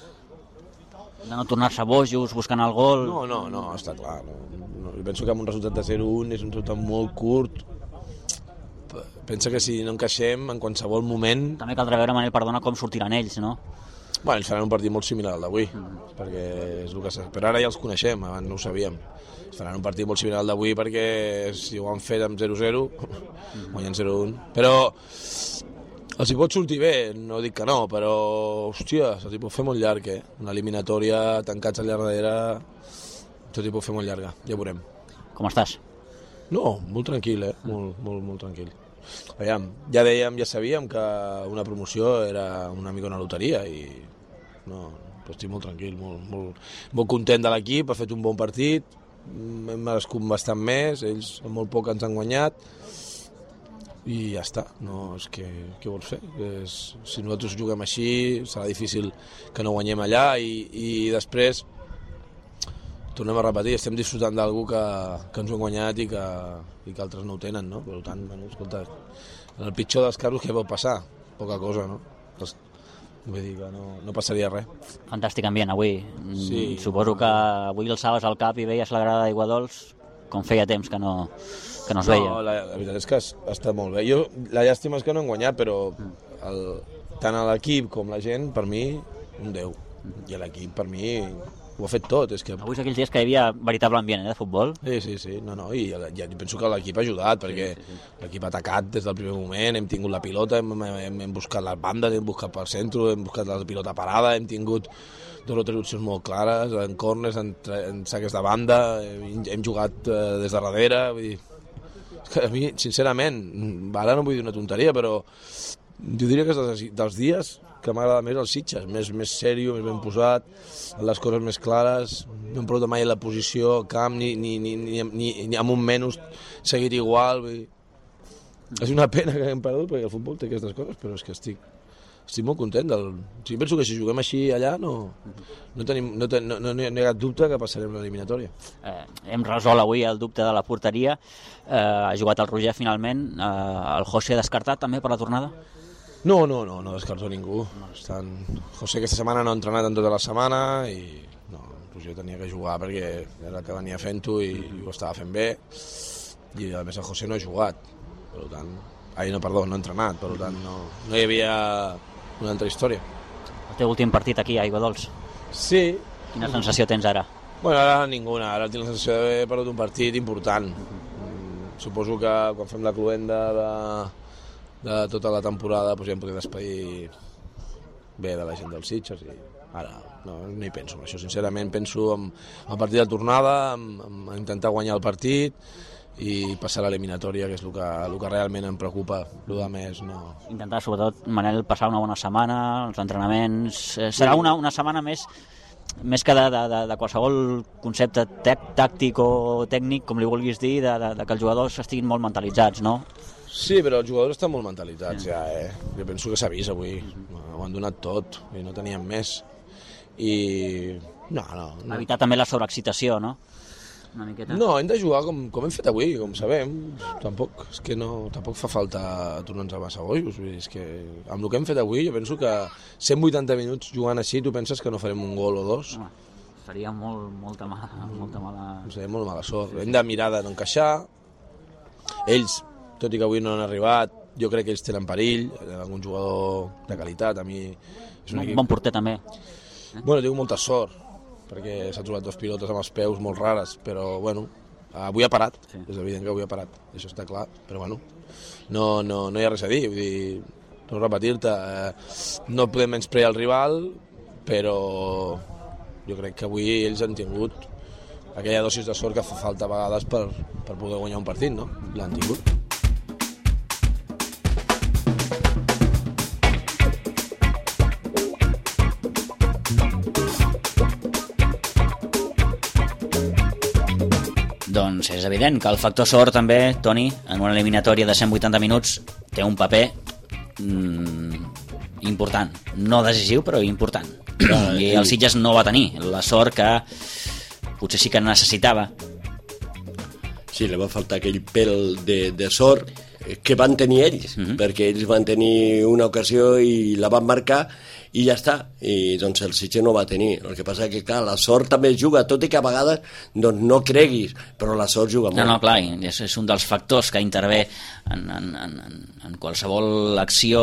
De no tornar-se bojos, buscant el gol... No, està clar. No. Jo penso que amb un resultat de 0-1 és un resultat molt curt. Pensa que si no encaixem en qualsevol moment... També caldrà veure, Manel, perdona, com sortiran ells, no? Bueno, ells faran un partit molt similar al d'avui, perquè és el que però ara ja els coneixem, abans no ho sabíem. Faran un partit molt similar al d'avui perquè si ho han fet amb 0-0, guanyen 0-1. Però els hi pot sortir bé, no dic que no, però, hòstia, se'ls hi pot fer molt llarg, Una eliminatòria, tancats allà darrere, se'ls hi pot fer molt llarga, ja ho veurem. Com estàs? No, molt tranquil, molt tranquil. Aviam, ja sabíem que una promoció era una mica una loteria i no, però estic molt tranquil, molt content de l'equip, ha fet un bon partit, hem merescut bastant més, ells amb molt poc ens han guanyat i ja està, no, és que què vols fer? Si nosaltres juguem així serà difícil que no guanyem allà i després tornem a repetir, estem disfrutant d'algú que ens ho han guanyat i que altres no ho tenen, no? Per tant, bueno, escolta, en el pitjor dels casos què pot passar? Poca cosa, no? Vull dir que no passaria res. Fantàstic ambient avui. Sí. Suposo que avui alçaves el cap i veies la grada d'Aiguadols com feia temps que no es veia. No, la veritat és que ha estat molt bé. La llàstima és que no hem guanyat, però tant a l'equip com la gent, per mi, un 10. I l'equip, per mi, ho ha fet tot. És que... Avui és aquells dies que hi havia veritable ambient de futbol. Sí. No, i jo penso que l'equip ha ajudat, perquè l'equip ha atacat des del primer moment, hem tingut la pilota, hem buscat les bandes, hem buscat pel centre, hem buscat la pilota parada, hem tingut 2 o 3 opcions molt clares, en corners, en saques de banda, hem jugat des de darrere, vull dir... És que a mi, sincerament, ara no vull dir una tonteria, però jo diria que és dels dies que m'agrada més els Sitges, més sèrio, més ben posat, les coses més clares, no hem perdut mai la posició al camp, ni amb un menys seguit igual, vull dir... És una pena que hem perdut, perquè el futbol té aquestes coses, però és que estic molt content. Si penso que si juguem així allà no hi ha cap dubte que passarem l'eliminatòria. Hem resolt avui el dubte de la porteria. Ha jugat el Roger finalment. El José descartat també per la tornada? No descarto ningú. José aquesta setmana no ha entrenat en tota la setmana i el Roger tenia que jugar perquè era el que venia fent-ho i ho estava fent bé. I a més el José no ha jugat, per tant... no ha entrenat, per tant no hi havia una altra història. El teu últim partit aquí a Aiguadols? Sí. Quina sensació tens ara? Bueno, ara ninguna, ara tinc la sensació d'haver perdut un partit important. Suposo que quan fem la cluenda de tota la temporada ja em podré despedir bé de la gent dels Sitges i Ara no hi penso en això, sincerament penso en el partit de tornada, en intentar guanyar el partit i passar a l'eliminatòria, que és el que realment em preocupa. El de més no. Intentar, sobretot, Manel, passar una bona setmana, els entrenaments... Serà una setmana més que de qualsevol concepte tàctic o tècnic, com li vulguis dir, de que els jugadors estiguin molt mentalitzats, no? Sí, però els jugadors estan molt mentalitzats ja, Jo penso que s'ha vist avui, ho han donat tot i no teníem més. I... no. Evitar també la sobreexcitació, no? Una miqueta. No, hem de jugar com hem fet avui, com sabem. Tampoc fa falta tornar-nos massa bojos. És que amb el que hem fet avui jo penso que 180 minuts jugant així tu penses que no farem un gol o dos? Home, seria molta mala... Seria molt mala sort. Hem de mirar de no encaixar. Ells, tot i que avui no han arribat, jo crec que ells tenen perill, algun jugador de qualitat. A mi és un equip... Bon porter també. Bueno, tinc molta sort, perquè s'ha trobat dos pilotes amb els peus molt rares, però bueno, avui ha parat, sí. És evident que avui ha parat, això està clar, però bueno, no hi ha res a dir, vull dir, no repetir-te, no podem menysprear el rival, però jo crec que avui ells han tingut aquella dosis de sort que fa falta a vegades per poder guanyar un partit, no? L'han tingut. Doncs és evident que el factor sort també, Toni, en una eliminatòria de 180 minuts té un paper important, no decisiu però important, i el Sitges no va tenir la sort que potser sí que necessitava. Sí, li va faltar aquell pèl de sort que van tenir ells, perquè ells van tenir una ocasió i la van marcar i ja està, i doncs el Sitges no va tenir. El que passa que, clar, la sort també juga, tot i que a vegades doncs, no creguis, però la sort juga molt. No, clar, és un dels factors que intervé en qualsevol acció,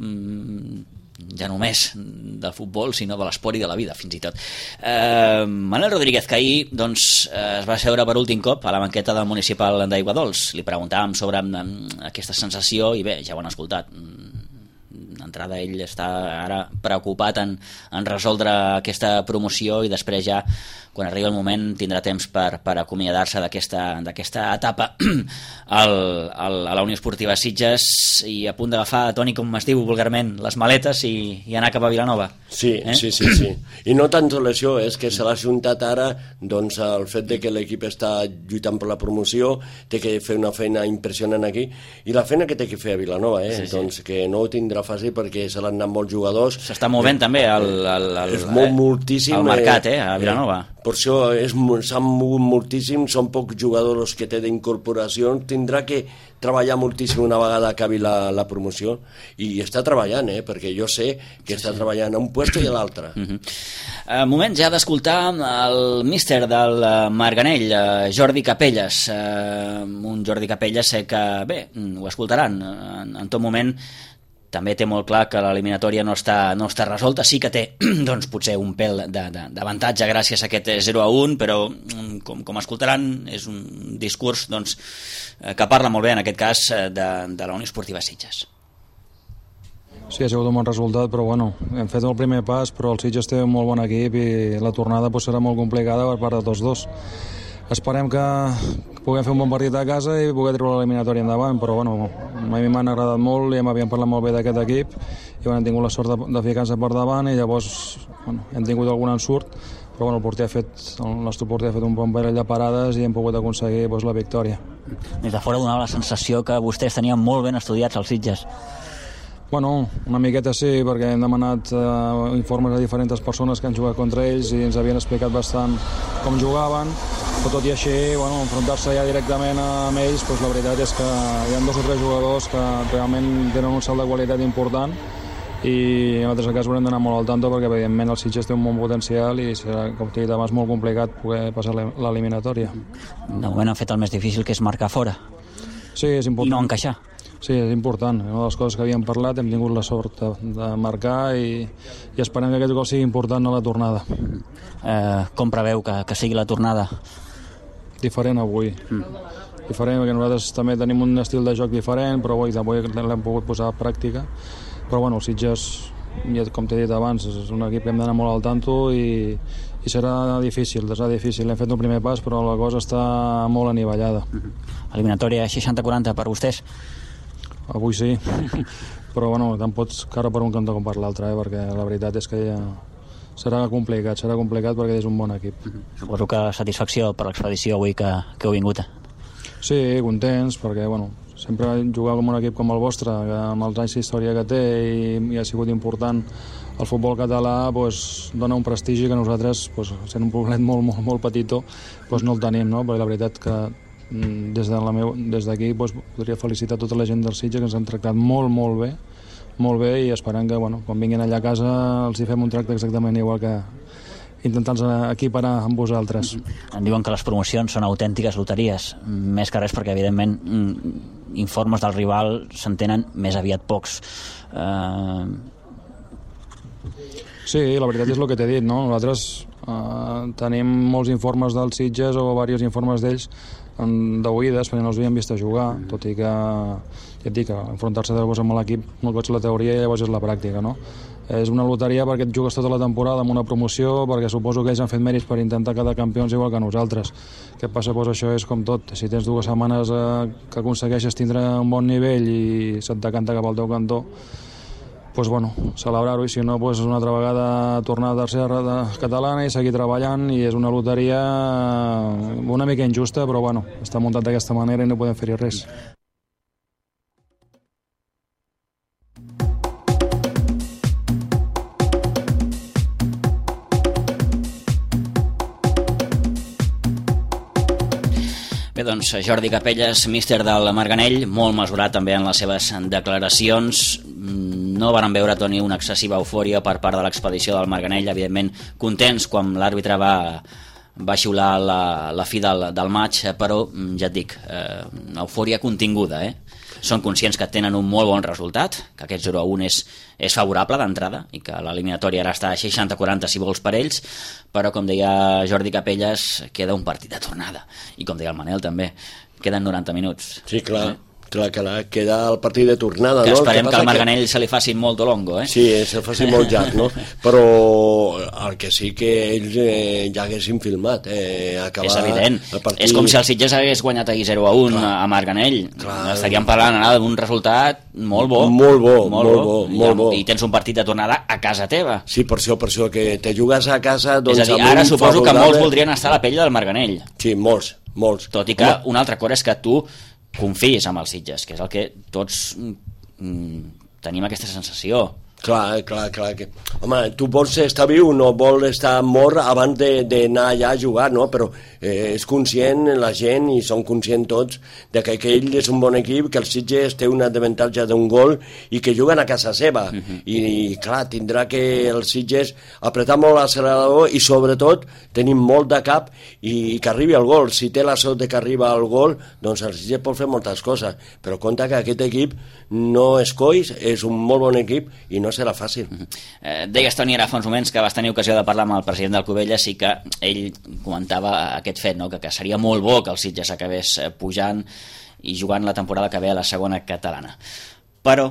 ja només de futbol, sinó de l'esport i de la vida, fins i tot. Manel Rodríguez, que ahir doncs, es va seure per últim cop a la banqueta del municipal d'Aiguadols. Li preguntàvem sobre aquesta sensació i bé, ja ho han escoltat. D'entrada ell està ara preocupat en resoldre aquesta promoció i després ja, quan arribi el moment, tindrà temps per acomiadar-se d'aquesta etapa a la Unió Esportiva Sitges i a punt d'agafar, Toni, com es diu vulgarment, les maletes i anar cap a Vilanova. Sí. I no tant això, és que se l'ha juntat ara doncs, el fet de que l'equip està lluitant per la promoció, té que fer una feina impressionant aquí, i la feina que té que fer a Vilanova, doncs que no ho tindrà fàcil perquè se l'han anat molts jugadors. S'està movent també moltíssim, el mercat a Vilanova. Per això s'han mogut moltíssim, són pocs jugadors que té d'incorporació, tindrà que treballar moltíssim una vegada acabi la promoció, i està treballant, perquè jo sé que està treballant a un puesto i a l'altre. Moment ja d'escoltar el míster del Marganell, Jordi Capelles, un Jordi Capelles que, bé, ho escoltaran en tot moment. També té molt clar que l'eliminatòria no està resolta, sí que té doncs, potser un pèl d'avantatge gràcies a aquest 0-1, però com escoltaran és un discurs doncs, que parla molt bé en aquest cas de la Unió Esportiva Sitges. Sí, ha sigut un bon resultat, però bueno, hem fet el primer pas, però el Sitges té un molt bon equip i la tornada pues, serà molt complicada per part de tots dos. Esperem que puguem fer un bon partit a casa i poder treure l'eliminatòria endavant, però bueno, a mi m'han agradat molt i m'havien parlat molt bé d'aquest equip i bueno, hem tingut la sort de ficar-se per davant i llavors bueno, hem tingut algun ensurt, però bueno, el nostre porter ha fet un bon parell de parades i hem pogut aconseguir la victòria. Des de fora donava la sensació que vostès tenien molt ben estudiats els Sitges. Bueno, una miqueta sí, perquè hem demanat informes a diferents persones que han jugat contra ells i ens havien explicat bastant com jugaven, però tot i així, bueno, enfrontar-se ja directament amb ells, doncs la veritat és que hi ha 2 o 3 jugadors que realment tenen un salt de qualitat important i en altres cas haurem d'anar molt al tanto perquè evidentment el Sitges té un bon potencial i serà, com t'he dit abans, molt complicat poder passar l'eliminatòria. De moment han fet el més difícil, que és marcar fora. Sí, és important. I no encaixar. Sí, és important. Una de les coses que havíem parlat, hem tingut la sort de marcar i esperem que aquest gol sigui important a la tornada. Com preveu que sigui la tornada? Diferent avui. Diferent, perquè nosaltres també tenim un estil de joc diferent, però avui l'hem pogut posar a pràctica. Però bueno, el Sitges com t'he dit abans, és un equip que hem d'anar molt al tanto i serà difícil. Hem fet un primer pas, però la cosa està molt anivellada. Eliminatòria 60-40 per vostès? Avui sí, però bueno, tant pots cara per un cantó com per l'altre, perquè la veritat és que ja serà complicat perquè és un bon equip. Suposo que satisfacció per l'expedició avui que heu vingut. Sí, contents, perquè bueno, sempre jugar amb un equip com el vostre, que amb els anys d'història que té i ha sigut important el futbol català, pues, dona un prestigi que nosaltres, pues, sent un poblet molt petitó, pues, no el tenim, no? Perquè la veritat que des d'aquí pues, podria felicitar tota la gent del Sitges, que ens han tractat molt bé, i esperant que quan vinguin allà a casa els hi fem un tracte exactament igual que intentant equiparar amb vosaltres. Em diuen que les promocions són autèntiques loteries, més que res perquè evidentment informes del rival s'entenen més aviat pocs. Sí, la veritat és el que t'he dit, no? Nosaltres tenim molts informes dels Sitges o diversos informes d'ells d'oïdes, perquè no els havíem vist a jugar, tot i que, ja et dic, enfrontar-se llavors amb l'equip no pots la teoria i llavors és la pràctica, no? És una loteria perquè et jugues tota la temporada amb una promoció, perquè suposo que ells han fet mèrits per intentar quedar campions igual que nosaltres. Què passa? Doncs això és com tot. Si tens 2 setmanes que aconsegueixes tindre un bon nivell i se't decanta cap al teu cantó, doncs bueno, celebrar-ho, i si no, doncs una altra vegada tornar a tercera catalana i seguir treballant, i és una loteria una mica injusta, però bueno, està muntat d'aquesta manera i no podem fer-hi res. Bé, doncs Jordi Capelles, míster del Marganell, molt mesurat també en les seves declaracions. No van veure, Toni, una excessiva eufòria per part de l'expedició del Marganell, evidentment contents quan l'àrbitre va xiular la fi del maig, però ja et dic, una eufòria continguda, Són conscients que tenen un molt bon resultat, que aquest 0-1 és favorable d'entrada i que l'eliminatòria ara està a 60-40 si vols per ells, però com deia Jordi Capelles, queda un partit de tornada, i com deia el Manel també, queden 90 minuts. Sí, clar. Clar, queda el partit de tornada, que no? Esperem que al Marganell se li faci molt longo, Sí, se faci molt llarg, no? Però el que sí que ells ja haguessin filmat, acabar... És evident, el partit... és com si el Sitges hagués guanyat ahir 0-1 a Marganell. Estaríem parlant ara d'un resultat molt bo. Molt bo. I tens un partit de tornada a casa teva. Sí, per això que te jugues a casa... Doncs, és a dir, ara suposo que molts voldrien estar a la pell del Marganell. Sí, molts. Tot i que una altra cosa és que tu confies amb els Sitges, que és el que tots tenim aquesta sensació. Clar. Home, tu vols estar viu, no vols estar mort abans d'anar allà a jugar, no? Però és conscient la gent, i són conscients tots, de que aquell és un bon equip, que el Sitges té un avantatge d'un gol i que juguen a casa seva. I clar, tindrà que el Sitges apretar molt l'accelerador i sobretot tenir molt de cap i que arribi al gol. Si té la sort de que arriba al gol, doncs el Sitges pot fer moltes coses, però compte que aquest equip no és coix, és un molt bon equip i no serà fàcil. Deies, Toni, ara fa uns moments que vas tenir ocasió de parlar amb el president del Cubelles i que ell comentava aquest fet, no? que seria molt bo que el Sitges acabés pujant i jugant la temporada que ve a la segona catalana. Però,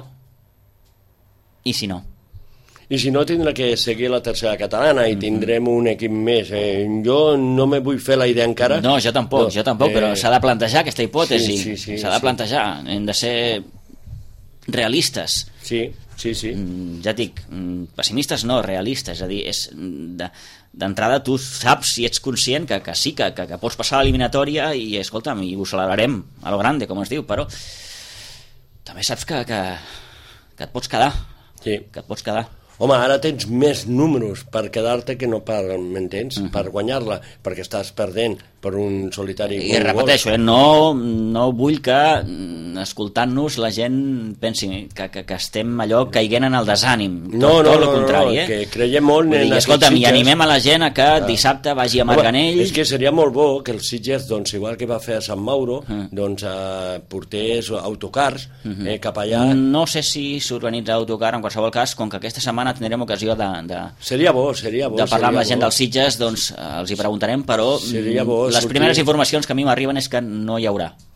i si no? I si no, tindrà que seguir la tercera catalana i tindrem un equip més. Jo no me vull fer la idea encara. No, jo tampoc, però s'ha de plantejar aquesta hipòtesi. S'ha de plantejar, hem de ser realistes. Sí. Ja et dic, pessimistes no, realistes, és a dir, d'entrada tu saps i ets conscient que sí, que pots passar a l'eliminatòria i, escolta'm, i ho celebrarem a lo grande, com es diu, però també saps que et pots quedar. Sí. Que et pots quedar. Home, ara tens més números per quedar-te que no per, m'entens? Per guanyar-la, perquè estàs perdent per un solitari. I repeteixo, no vull que escoltant-nos la gent pensi que estem allò caiguent en el desànim. Tot el contrari, que creiem molt en aquests escolta'm, i animem a la gent a que dissabte vagi a Marganell. És que seria molt bo que el Sitges, doncs, igual que va fer a Sant Mauro, doncs portés autocars cap allà. No sé si s'organitza autocar, en qualsevol cas, com que aquesta setmana tindrem ocasió seria bo, de parlar amb la gent dels Sitges, doncs els hi preguntarem, però les primeres informacions que a mi m'arriben és que no hi haurà.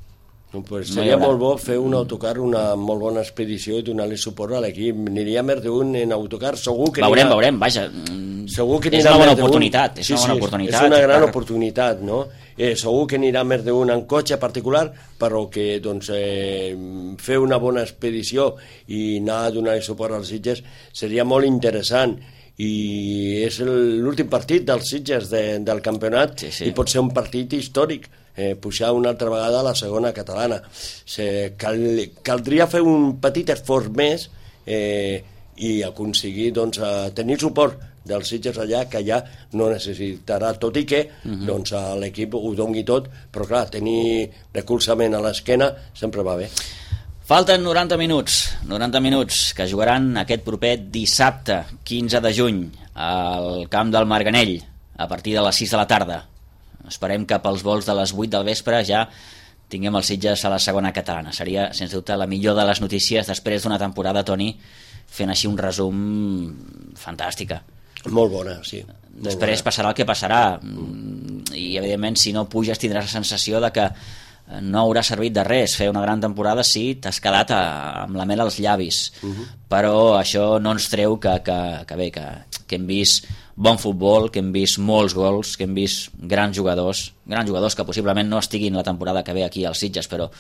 Pues seria molt bo fer un autocar, una molt bona expedició i donar-li suport a l'equip. Aniria més d'un en autocar, segur que veurem, vaja. Segur que és una bona oportunitat. És una gran oportunitat, no? Segur que anirà més d'un en cotxe particular, però que doncs, fer una bona expedició i anar a donar suport als Sitges seria molt interessant. I és l'últim partit dels Sitges del campionat i pot ser un partit històric, pujar una altra vegada a la segona catalana. Caldria fer un petit esforç més i aconseguir doncs, tenir suport dels Sitges allà, que allà no necessitarà, tot i que doncs, l'equip ho doni tot, però clar, tenir recolzament a l'esquena sempre va bé. Falten 90 minuts que jugaran aquest proper dissabte 15 de juny al camp del Marganell a partir de les 6 de la tarda. Esperem que pels vols de les 8 del vespre ja tinguem els Sitges a la segona catalana. Seria, sens dubte, la millor de les notícies després d'una temporada, Toni, fent així un resum fantàstica. Molt bona, sí. Després passarà el que passarà i, evidentment, si no puges tindràs la sensació de que no haurà servit de res. Fer una gran temporada, sí, t'has quedat amb la mel als llavis, però això no ens treu que hem vist bon futbol, que hem vist molts gols, que hem vist grans jugadors que possiblement no estiguin la temporada que ve aquí als Sitges, però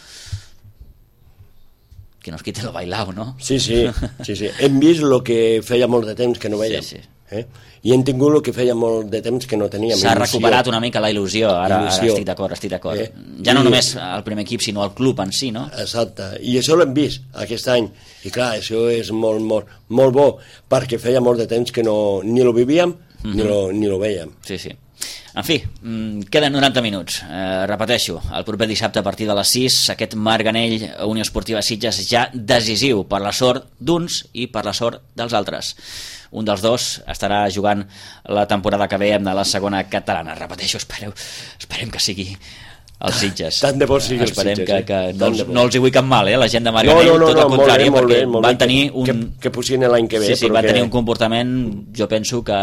que nos quite lo bailao, no? Sí. Hem vist el que feia molt de temps que no veiem. Sí. I hem tingut el que feia molt de temps que no teníem. S'ha recuperat una mica la il·lusió, ara estic d'acord. Ja no només el primer equip, sinó el club en si, no? Exacte, i això l'hem vist aquest any, i clar, això és molt bo, perquè feia molt de temps que ni lo vivíem ni lo veiem. Sí. En fi, queden 90 minuts. Repeteixo, el proper dissabte a partir de les 6, aquest Marganell Unió Esportiva Sitges ja decisiu per la sort d'uns i per la sort dels altres. Un dels dos estarà jugant la temporada que ve de la segona catalana. Repeteixo, esperem que sigui els Sitges. Tant de bo sigui els Sitges. Esperem que no els hi vull cap mal, la gent de Marganell, tot el contrari, perquè van tenir que pusin l'any que ve. Sí, van tenir un comportament, jo penso que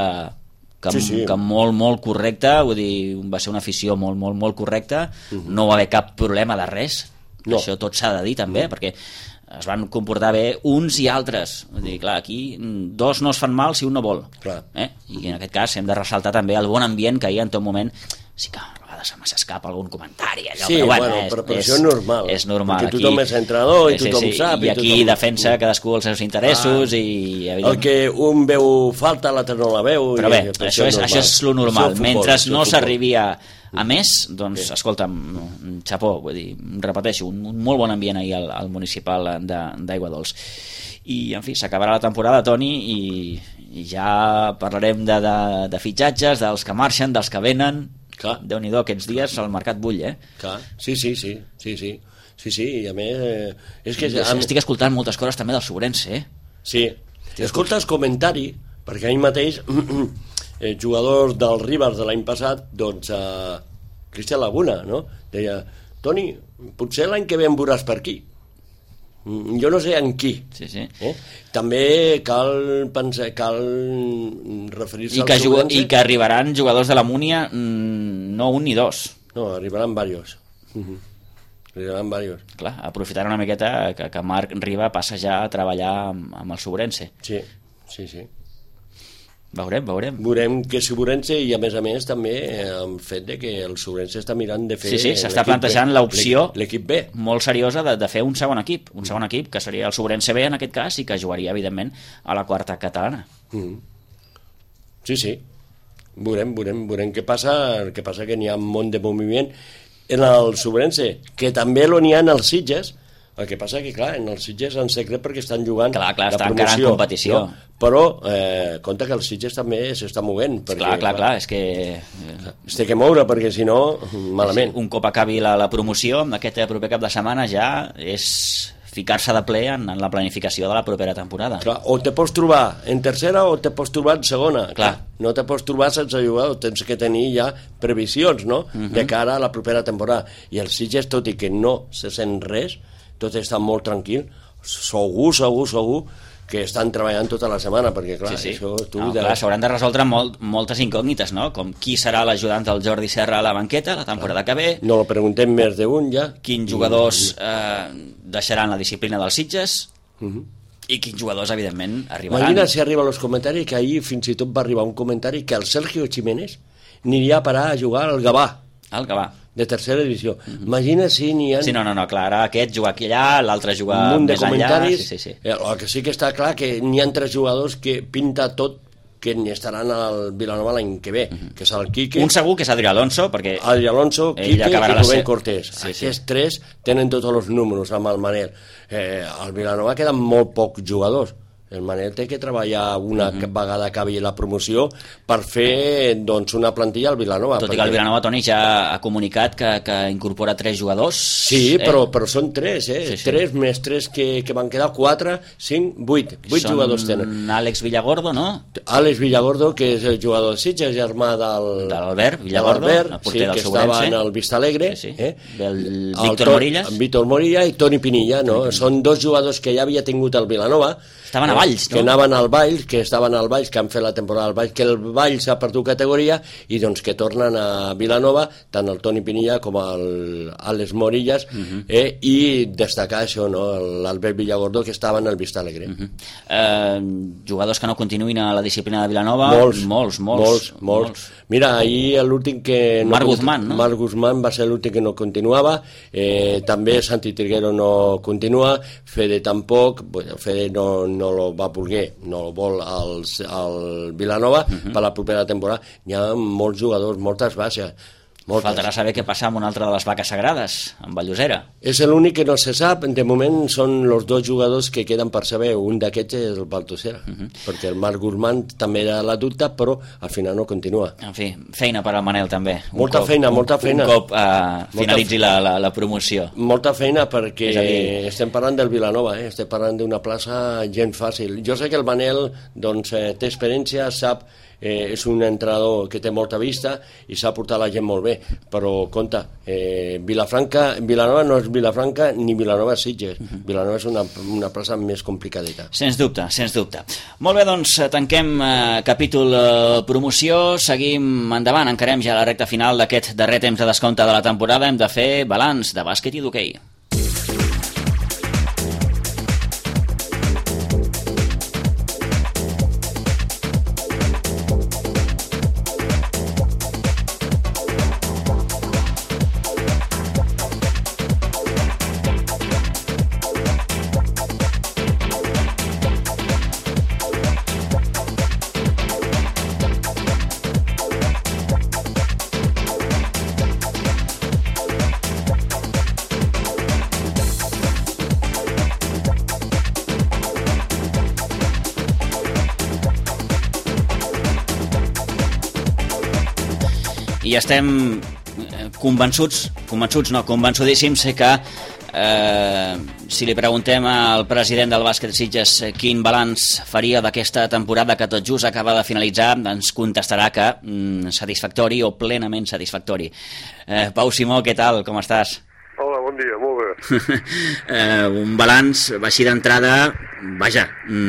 molt correcte, vull dir, va ser una afició molt correcta, no va haver cap problema de res, això tot s'ha de dir també, perquè es van comportar bé uns i altres. Vull dir, clar, aquí dos no es fan mal si un no vol, i en aquest cas hem de ressaltar també el bon ambient que hi ha en tot moment. Sí que a vegades s'escapa algun comentari, allò, però això és normal. És normal. Perquè tothom és entrenador i tothom sap. I aquí defensa cadascú els seus interessos i... El que un veu falta, l'altre no la veu. Però bé, això és lo normal. Mentre no s'arribi a més, doncs, escolta'm, xapó, vull dir, repeteixo, un molt bon ambient ahir al municipal d'Aiguadols. I, en fi, s'acabarà la temporada, Toni, i ja parlarem de fitxatges, dels que marxen, dels que venen. Déu-n'hi-do, aquests dies el mercat bull, Clar, sí, i a més... Estic escoltant moltes coses també del Sobrense, Sí, escoltes comentari, perquè ahir mateix jugadors del Rivas de l'any passat, doncs Cristian Laguna, no? Deia, Toni, potser l'any que ve em veuràs per aquí. Jo no sé en qui. També cal referir-se al Sobrense. I que arribaran jugadors de la Múnia, no un ni dos. No, arribaran diversos. Clar, aprofitar una miqueta que Marc Riba passa ja a treballar amb el Sobrense. Sí. Veurem. Veurem que Sobrense, i a més també el fet de que el Sobrense està mirant de fer... Sí, s'està plantejant l'opció l'equip B molt seriosa de fer un segon equip, que seria el Sobrense B en aquest cas, i que jugaria evidentment a la quarta catalana. Sí. Veurem què passa. El que passa que n'hi ha un munt de moviment en el Sobrense, que també n'hi ha en els Sitges. El que passa que, clar, en els Sitges en secret perquè estan jugant la promoció, en competició. No? Però, compte que els Sitges també s'està movent. Perquè, clar, és que... Es té que moure, perquè si no, malament. Un cop acabi la promoció, aquest proper cap de setmana ja és ficar-se de ple en la planificació de la propera temporada. Clar, o te pots trobar en tercera o te pots trobar en segona. Clar. No te pots trobar sense jugar, tens que tenir ja previsions, no?, de cara a la propera temporada. I els Sitges, tot i que no se sent res, tot està molt tranquil, segur que estan treballant tota la setmana, perquè clar, això tu... Clar, s'hauran de resoldre moltes incògnites, no? Com qui serà l'ajudant del Jordi Serra a la banqueta la temporada que ve. No lo preguntem més d'un ja. Quins jugadors deixaran la disciplina dels Sitges i quins jugadors, evidentment, arribaran. Imagina si arriba als comentaris, que ahir fins i tot va arribar un comentari que el Sergio Jiménez aniria a parar a jugar al Gavà. Al Gavà. De tercera divisió. Imagina si n'hi ha... Sí, no, clar, ara aquest juga aquí allà, l'altre juga més enllà. Sí. El que sí que està clar que n'hi ha 3 jugadors que pinta tot que n'hi estaran al Vilanova l'any que ve, que és el Quique... Un segur que és Adrià Alonso, perquè... Adrià Alonso, Quique i Rubén Cortés. Aquests 3 tenen tots els números amb el Manel. Al Vilanova queden molt pocs jugadors. El Manel té que treballar una vegada acabi la promoció per fer doncs, una plantilla al Vilanova. Tot i que el Vilanova, Toni, ja ha comunicat que incorpora 3 jugadors. Sí, però són 3, Sí. 3 més 3 que van quedar, 4, 5, 8. 8 jugadors tenen. Àlex Villagordo, no? Àlex Villagordo, que és el jugador de Sitges, germà de l'Albert Villagordo, el porter del que estava en el Vistalegre. Del Víctor Morillas. Víctor Morilla i Toni Pinilla, no? Són 2 jugadors que ja havia tingut el Vilanova. Estaven a Valls, no? Que anaven al Valls, que estaven al Valls, que han fet la temporada al Valls, que el Valls ha perdut categoria i doncs que tornen a Vilanova, tant el Toni Pinilla com l'Àlex Morillas, i destacar això, no? L'Albert Villagordo, que estava en el Vistalegre. Jugadors que no continuïn a la disciplina de Vilanova, molts. Mira, ahir l'últim que... Marc Guzmán, no? Marc Guzmán va ser l'últim que no continuava, també Santi Triguero no continua, Fede tampoc, Fede no lo va voler, no lo vol al Vilanova per la propera temporada. Hi ha molts jugadors, moltes baixes. Faltarà saber què passa amb una altra de les vaques sagrades, amb Vallosera. És l'únic que no se sap. De moment són els 2 jugadors que queden per saber. Un d'aquests és el Vallosera, perquè el Marc Guzmán també era la dubte, però al final no continua. En fi, feina per al Manel també. Molta feina. Un cop finalitzi la promoció. Molta feina, perquè estem parlant del Vilanova, estem parlant d'una plaça gens fàcil. Jo sé que el Manel doncs, té experiència, sap, és un entrenador que té molta vista i s'ha portat la gent molt bé, però compte, Vilanova no és Vilafranca ni Vilanova és Sitges. Vilanova és una plaça més complicadeta. Sens dubte. Molt bé, doncs tanquem capítol promoció, seguim endavant, encarem ja la recta final d'aquest darrer temps de descompte de la temporada. Hem de fer balanç de bàsquet i d'hoquei. I estem convençudíssims que si li preguntem al president del bàsquet Sitges quin balanç faria d'aquesta temporada que tot just acaba de finalitzar, ens contestarà que satisfactori o plenament satisfactori. Pau Simó, què tal? Com estàs? Hola, bon dia, molt bé. Un balanç així d'entrada, vaja,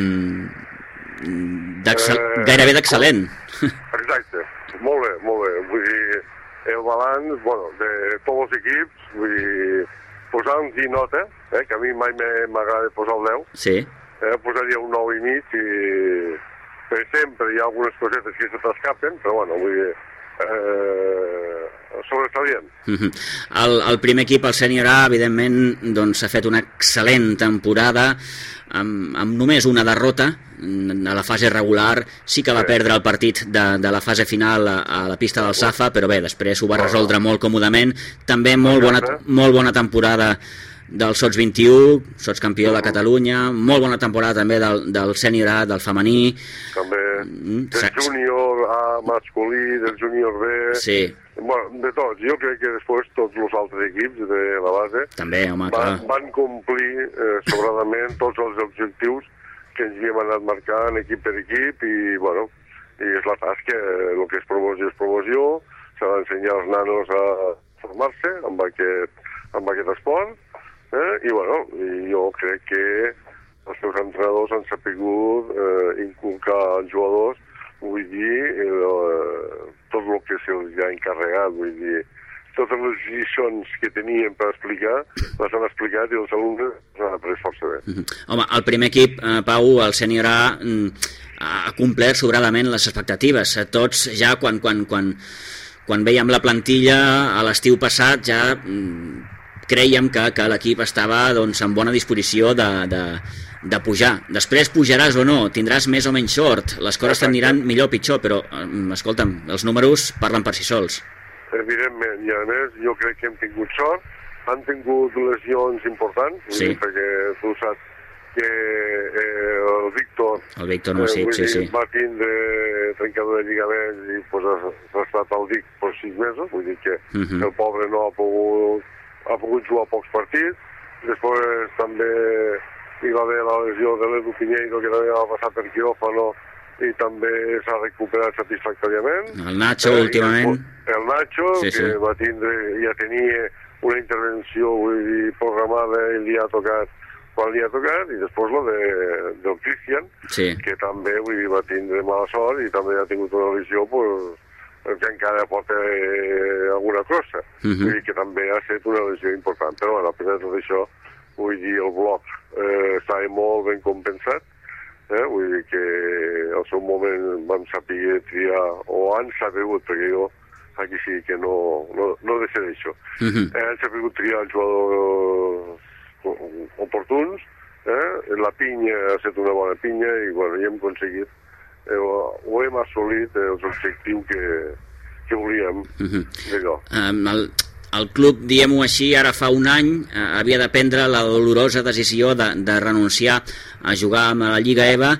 gairebé d'excel·lent. Exacte, molt bé. Vull dir, el balanç, de tots els equips, vull dir, posar un 10 nota, que a mi mai m'agrada posar el 10. Sí. Posaria un 9,5 i per sempre hi ha algunes cosetes que se t'escapen, però vull dir, sobresalient. El primer equip, el Sènior A, evidentment, doncs s'ha fet una excel·lent temporada amb només una derrota a la fase regular. Sí que va perdre el partit de la fase final a la pista del Safa, però bé, després ho va resoldre molt còmodament. També molt bona temporada del Sots 21, sots campió de Catalunya, molt bona temporada també del Sènior A, del femení. També del júnior A masculí, del júnior B... Sí. De tots. Jo crec que després tots els altres equips de la base també, home, clar, van complir sobradament tots els objectius que ens havíem anat marcant equip per equip i és la tasca, el que és promoció, s'ha d'ensenyar als nanos a formar-se amb aquest esport. I jo crec que els seus entrenadors han sapigut inculcar als jugadors, vull dir, tot el que se'ls ha encarregat, vull dir, totes les lliçons que tenien per explicar, les han explicat i els alumnes han après força bé. Home, el primer equip, Pau, el sènior A, ha complert sobradament les expectatives. Tots ja, quan veiem la plantilla a l'estiu passat, ja crèiem que l'equip estava doncs, en bona disposició de pujar. Després pujaràs o no, tindràs més o menys sort, les coses t'aniran millor o pitjor, però, escolta'm, els números parlen per si sols. Evidentment, i a més jo crec que hem tingut sort, han tingut lesions importants, sí. Perquè tu saps que el Víctor va tindre trencadura de lligaments i ha estat al DIC per 6 mesos, vull dir que el pobre no ha pogut jugar pocs partits. Després també hi va haver la lesió de l'Edu Piñeiro, que també va passar per quiròfano i també s'ha recuperat satisfactòriament. El Nacho, últimament. El Nacho, que va tindre, ja tenia una intervenció, vull dir, programada i li ha tocat quan li ha tocat, i després del Cristian, que també, vull dir, va tindre mala sort i també ha tingut una lesió, que encara pot alguna cosa. Vull dir que també ha estat una lesió important. Però, bueno, a pesar de tot això, vull dir, el bloc estava molt ben compensat. Vull dir que al seu moment vam saber triar, o han sabut, perquè jo aquí sí que no decideixo, han sabut triar els jugadors oportuns, la pinya ha estat una bona pinya i bueno, ja hem aconseguit, o hem assolit els objectius que volíem d'allò. El club, diguem-ho així, ara fa un any havia de prendre la dolorosa decisió de renunciar a jugar amb la Lliga EVA.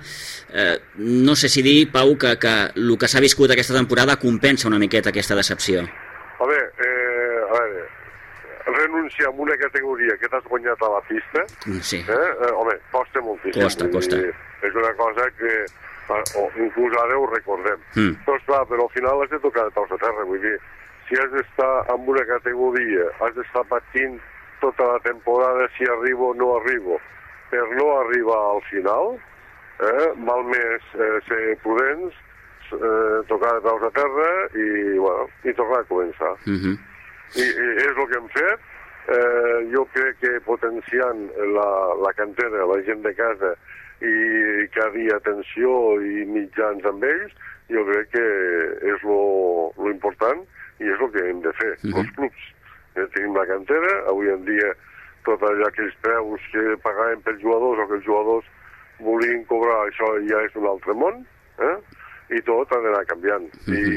No sé si dir, Pau, que el que s'ha viscut aquesta temporada compensa una miqueta aquesta decepció. A veure, renunciar a una categoria que t'has guanyat a la pista, home, costa moltíssim. Costa. És una cosa que inclús ara ho recordem. Però esclar, però al final has de tocar de peus a terra, vull dir, si has d'estar en una categoria, has d'estar patint tota la temporada si arribo o no arribo, per no arribar al final, val més ser prudents, tocar de peus a terra i tornar a començar. I és el que hem fet. Jo crec que potenciant la cantera, la gent de casa, i que hi ha atenció i mitjans amb ells, jo crec que és lo important i és el que hem de fer, els clubs. Tenim la cantera, avui en dia tots aquells preus que pagaven pels jugadors o que els jugadors volien cobrar, això ja és un altre món, i tot ha d'anar canviant.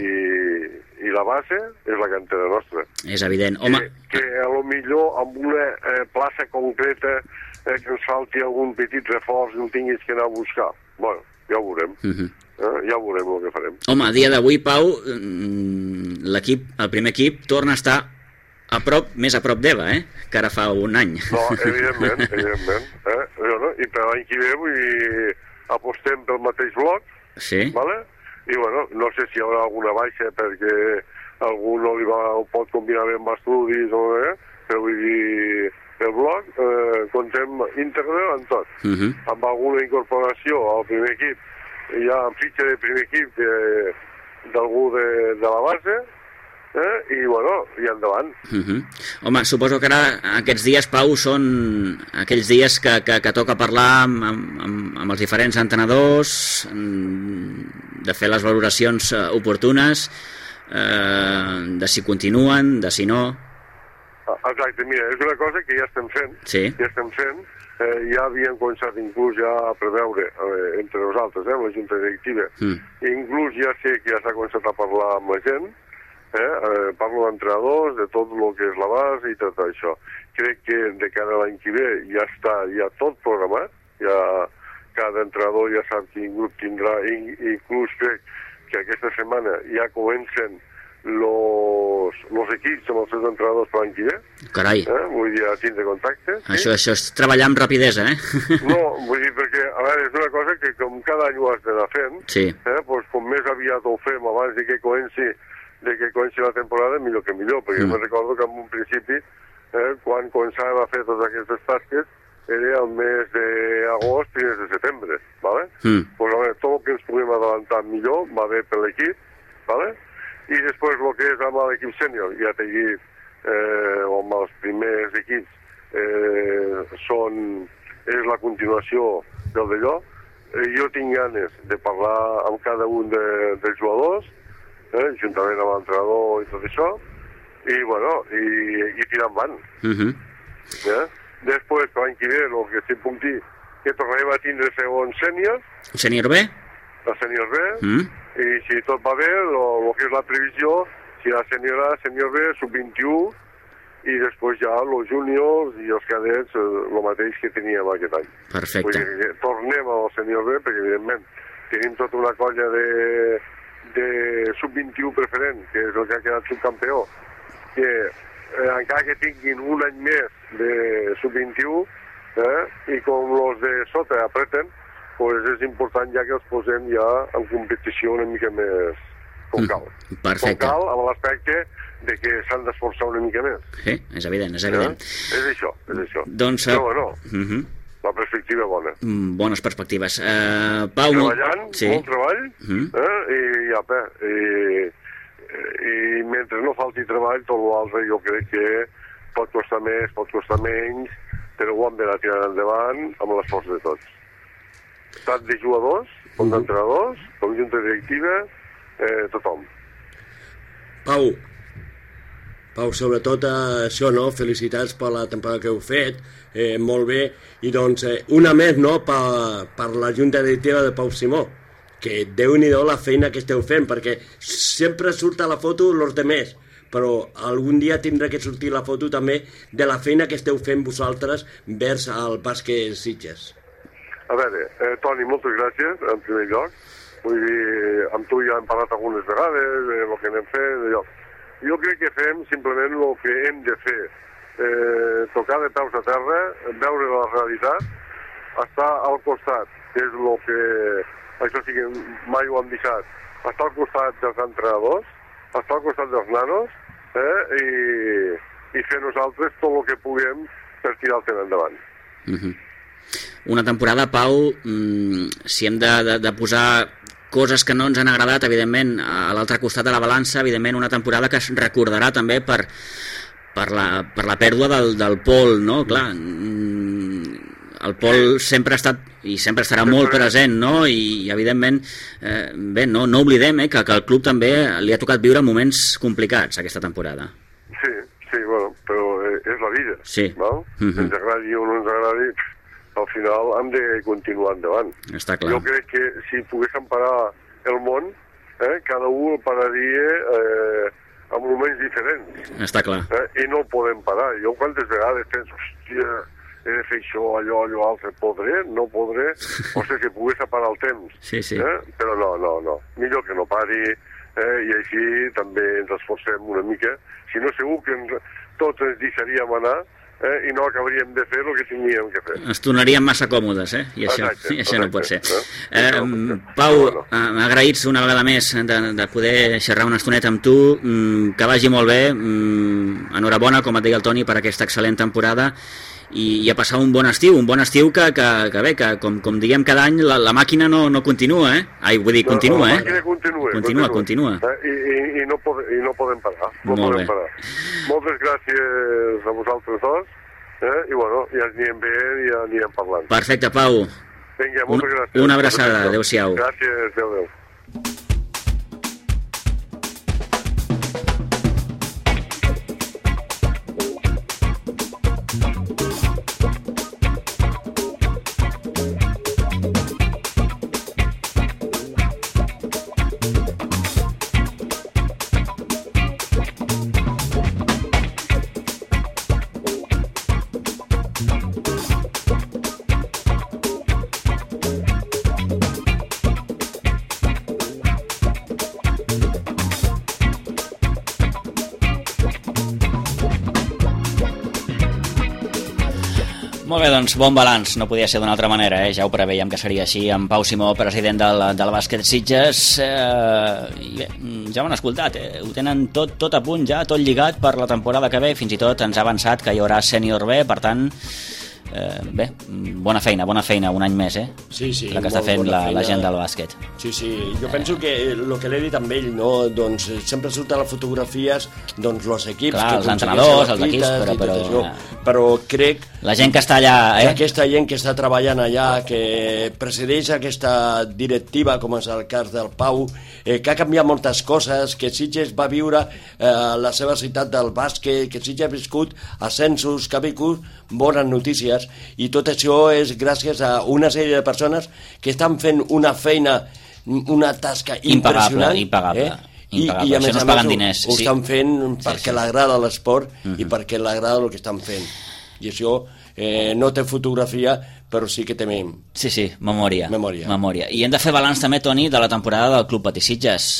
I la base és la cantera nostra. És evident. Home... Que a lo millor en una plaça concreta que ens falti algun petit reforç i ho tinguis que anar a buscar. Bueno, ja ho veurem. Ja veurem el que farem. Home, a dia d'avui, Pau, el primer equip torna a estar més a prop d'Eva, que ara fa un any. No, evidentment. I per l'any que ve, vull dir, apostem pel mateix bloc, vale? I bueno, no sé si hi haurà alguna baixa perquè algú no ho pot combinar bé amb estudis o però vull dir, el bloc contem íntegre en tot. Amb alguna incorporació al primer equip, hi ha fitxa de primer equip d'algú de la base, i bueno, i endavant. Home, suposo que ara aquests dies, Pau, són aquells dies que toca parlar amb els diferents entrenadors, de fer les valoracions oportunes, de si continuen, de si no. Exacte, mira, és una cosa que ja estem fent, ja havíem començat inclús ja a preveure entre nosaltres, amb la Junta Directiva, inclús ja sé que ja s'ha començat a parlar amb la gent, parlo d'entrenadors, de tot el que és la base i tot això. Crec que de cara a l'any que ve ja està tot programat, cada entrenador ja sap quin grup tindrà, i inclús crec que aquesta setmana ja comencen los equips amb els seus entrenadors per l'any que ve. Carai. Vull dir, a tindre contacte. Això és treballar amb rapidesa, No, vull dir, perquè, a veure, és una cosa que com cada any ho has d'anar fent, doncs com més aviat ho fem abans de que comenci la temporada, millor que millor, perquè jo me recordo que en un principi, quan començàvem a fer totes aquestes tasques, era el mes d'agost, primers de setembre, ¿vale? Pues, a veure, tot el que ens puguem adelantar millor va bé per l'equip, ¿vale? I després el que és amb l'equip sènior, ja t'he dit, amb els primers equips, és la continuació del d'allò. Jo tinc ganes de parlar amb cada un dels jugadors, juntament amb l'entrenador i tot això, i, bueno, i tirar endavant. Després, l'any que ve, el que sí puc dir, que tornarem a tindre segon sènior. Sènior B? El sènior B, i si tot va bé, el que és la previsió, si la sènior A, sènior B, sub-21, i després ja els júniors i els cadets, el mateix que teníem aquest any. Perfecte. Vull dir que tornem al sènior B, perquè evidentment tenim tota una colla de sub-21 preferent, que és el que ha quedat subcampió, que encara que tinguin un any més de sub-21, i com els de sota apreten, pues és important ja que els posem ja en competició una mica més com cal. Perfecte. Com cal, amb l'aspecte de que s'han d'esforçar una mica més. Sí, és evident, és evident. És això. Doncs... Però bueno, la perspectiva bona. Bones perspectives. Pau... Treballant, molt treball, i apa, i mentre no falti treball, tot l'altre jo crec que pot costar més, pot costar menys, però ho hem d'anar tirant endavant amb l'esforç de tots. Tant de jugadors, com d'entrenadors, com junta directiva, tothom. Pau, sobretot això, no? Felicitats per la temporada que heu fet, molt bé, i doncs una més, no?, per la junta directiva de Pau Simó, que Déu-n'hi-do la feina que esteu fent, perquè sempre surt a la foto els demés, però algun dia tindrà que sortir la foto també de la feina que esteu fent vosaltres vers el bàsquet Sitges. A veure, Toni, moltes gràcies, en primer lloc. Vull dir, amb tu ja hem parlat algunes vegades, el que anem fent, allò. Jo crec que fem simplement el que hem de fer. Tocar de peus a terra, veure la realitat, estar al costat, que és el que... Això sí que mai ho hem deixat. Estar al costat dels entrenadors, estar al costat dels nanos, i fer nosaltres tot el que puguem per tirar el tema endavant. Una temporada, Pau, si hem de posar coses que no ens han agradat, evidentment, a l'altre costat de la balança, evidentment una temporada que es recordarà també per la pèrdua del Pol, no? Clar, el Pol sempre ha estat i sempre estarà molt present, no? I evidentment, bé, no oblidem que al club també li ha tocat viure moments complicats aquesta temporada. Sí, bueno, però és la vida, no? Ens agradi o no ens agradi, al final hem de continuar endavant. Està clar. Jo crec que si poguéssim parar el món, cada un el pararia en moments diferents. Està clar. I no podem parar. Jo quantes vegades penso, hòstia, he de fer això, allò, altre, podré, no podré, o sigui que pogués parar el temps. Sí. Però no. Millor que no pari, i així també ens esforcem una mica. Si no, segur que tots ens deixaríem anar, i no acabaríem de fer el que teníem que fer. Ens tornaríem massa còmodes, i això no pot ser. Pau, agraïts una vegada més de poder xerrar una estoneta amb tu, que vagi molt bé, enhorabona, com et deia el Toni, per aquesta excel·lent temporada, i a passar un bon estiu que bé, que com diguem cada any, la màquina no continua, vull dir, continua, La màquina continua. I no podem parar. Molt bé. Moltes gràcies a vosaltres dos, i bueno, ja ens anirem bé i ja anirem parlant. Perfecte, Pau. Vinga, moltes gràcies. Una abraçada, adéu-siau. Gràcies, adéu. Molt bé, doncs bon balanç, no podia ser d'una altra manera, ja ho preveiem que seria així, amb Pau Simó, president del bàsquet Sitges, i bé, ja ho han escoltat, ho tenen tot a punt ja, tot lligat per la temporada que ve, fins i tot ens ha avançat que hi haurà sènior B, per tant, bé, bona feina, un any més, Sí, la que està fent la gent del bàsquet. Sí, jo penso que el que l'he dit amb ell, no? Doncs sempre surten les fotografies, doncs els equips... Clar, els entrenadors, els equips, però crec... La gent que està allà, Aquesta gent que està treballant allà, que presideix aquesta directiva, com és el cas del Pau, que ha canviat moltes coses, que Sitges va viure la seva ciutat del bàsquet, que Sitges ha viscut ascensos, que ha viscut bones notícies, i tot això és gràcies a una sèrie de persones que estan fent una feina, una tasca impressionant. Impagable. I a més no es paguen diners. Ho estan fent perquè l'agrada l'esport i perquè l'agrada el que estan fent. I això no té fotografia, però sí que té memòria. I hem de fer balanç també, Toni, de la temporada del Club Patí Sitges.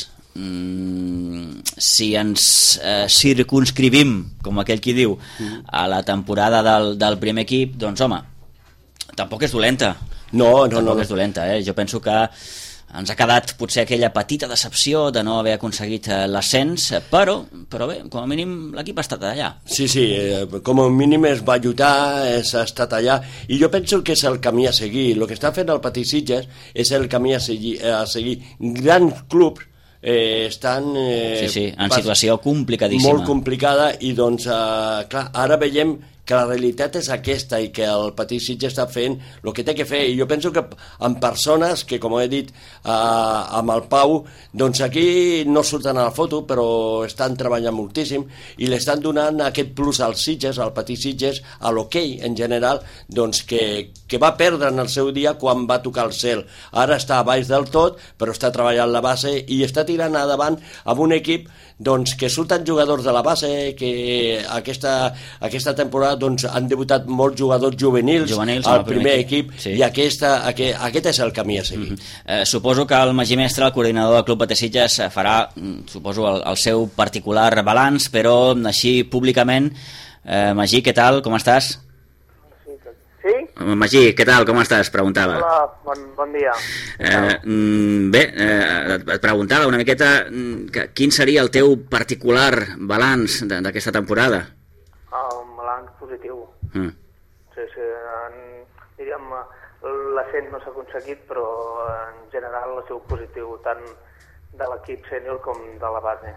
Si ens circunscrivim, com aquell qui diu, a la temporada del primer equip, doncs home, tampoc és dolenta. No. És dolenta, Jo penso que ens ha quedat potser aquella petita decepció de no haver aconseguit l'ascens, però bé, com a mínim l'equip ha estat allà. Sí, com a mínim es va lluitar, ha estat allà, i jo penso que és el camí a seguir. El que està fent el Patí Sitges és el camí a seguir. Grans clubs estan en situació complicadíssima, molt complicada, i doncs clar, ara veiem que la realitat és aquesta i que el Patí Sitges està fent el que té que fer, i jo penso que amb persones que, com he dit amb el Pau, doncs aquí no surten a la foto però estan treballant moltíssim i li estan donant aquest plus als Sitges, al Patí Sitges, a l'hoquei en general, doncs que va perdre en el seu dia quan va tocar el cel. Ara està a baix del tot, però està treballant la base i està tirant endavant amb un equip doncs que surten jugadors de la base, que aquesta temporada doncs han debutat molts jugadors juvenils al primer equip, i aquest és el camí a seguir. Suposo que el Magí Mestre, el coordinador del Club Patí Sitges, farà, suposo, el seu particular balanç, però així públicament. Magí, què tal? Com estàs? Sí? Magí, què tal? Com estàs? Preguntava. Hola, bon dia. Bé, et preguntava una miqueta quin seria el teu particular balanç d'aquesta temporada. Un balanç positiu. Sí, diríem, l'ascens no s'ha aconseguit, però en general el seu positiu, tant de l'equip sènior com de la base.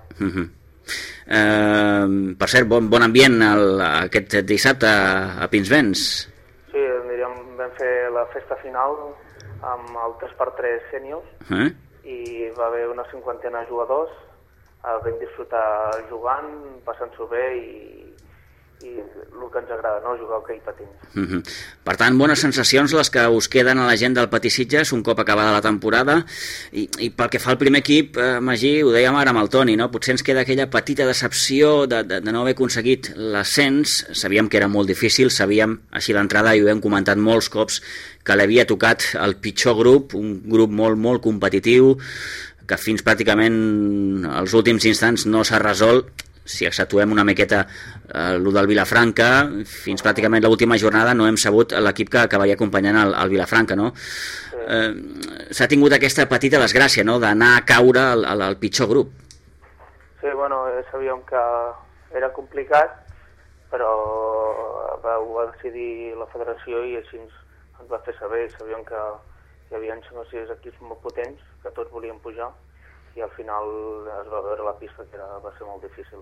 Per cert, bon ambient aquest dissabte a Pinsbens. Sí, diríem, vam fer la festa final amb el 3x3 sèniors i va haver una 50ena de jugadors. Vam disfrutar jugant, passant-s'ho bé i el que ens agrada, no? Jugar al hoquei patins. Per tant, bones sensacions les que us queden a la gent del Patí Sitges un cop acabada la temporada, i pel que fa al primer equip, Magí, ho dèiem ara amb el Toni, no? Potser ens queda aquella petita decepció de no haver aconseguit l'ascens. Sabíem que era molt difícil, sabíem així l'entrada, i ho hem comentat molts cops, que l'havia tocat el pitjor grup, un grup molt, molt competitiu, que fins pràcticament als últims instants no s'ha resolt. Si exceptuem una miqueta el del Vilafranca, fins pràcticament l'última jornada no hem sabut l'equip que vaya acompanyant el Vilafranca, no? S'ha tingut aquesta petita desgràcia, no?, d'anar a caure al pitjor grup. Sí, bueno, sabíem que era complicat, però ho va decidir la federació i així ens va fer saber. Sabíem que hi havia 5 o 6 equips molt potents, que tots volien pujar, i al final es va veure la pista que va ser molt difícil.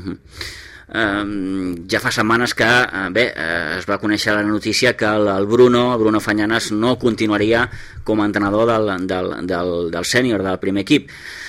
Ja fa setmanes que es va conèixer la notícia que el Bruno Fanyanas no continuaria com a entrenador del sènior, del primer equip.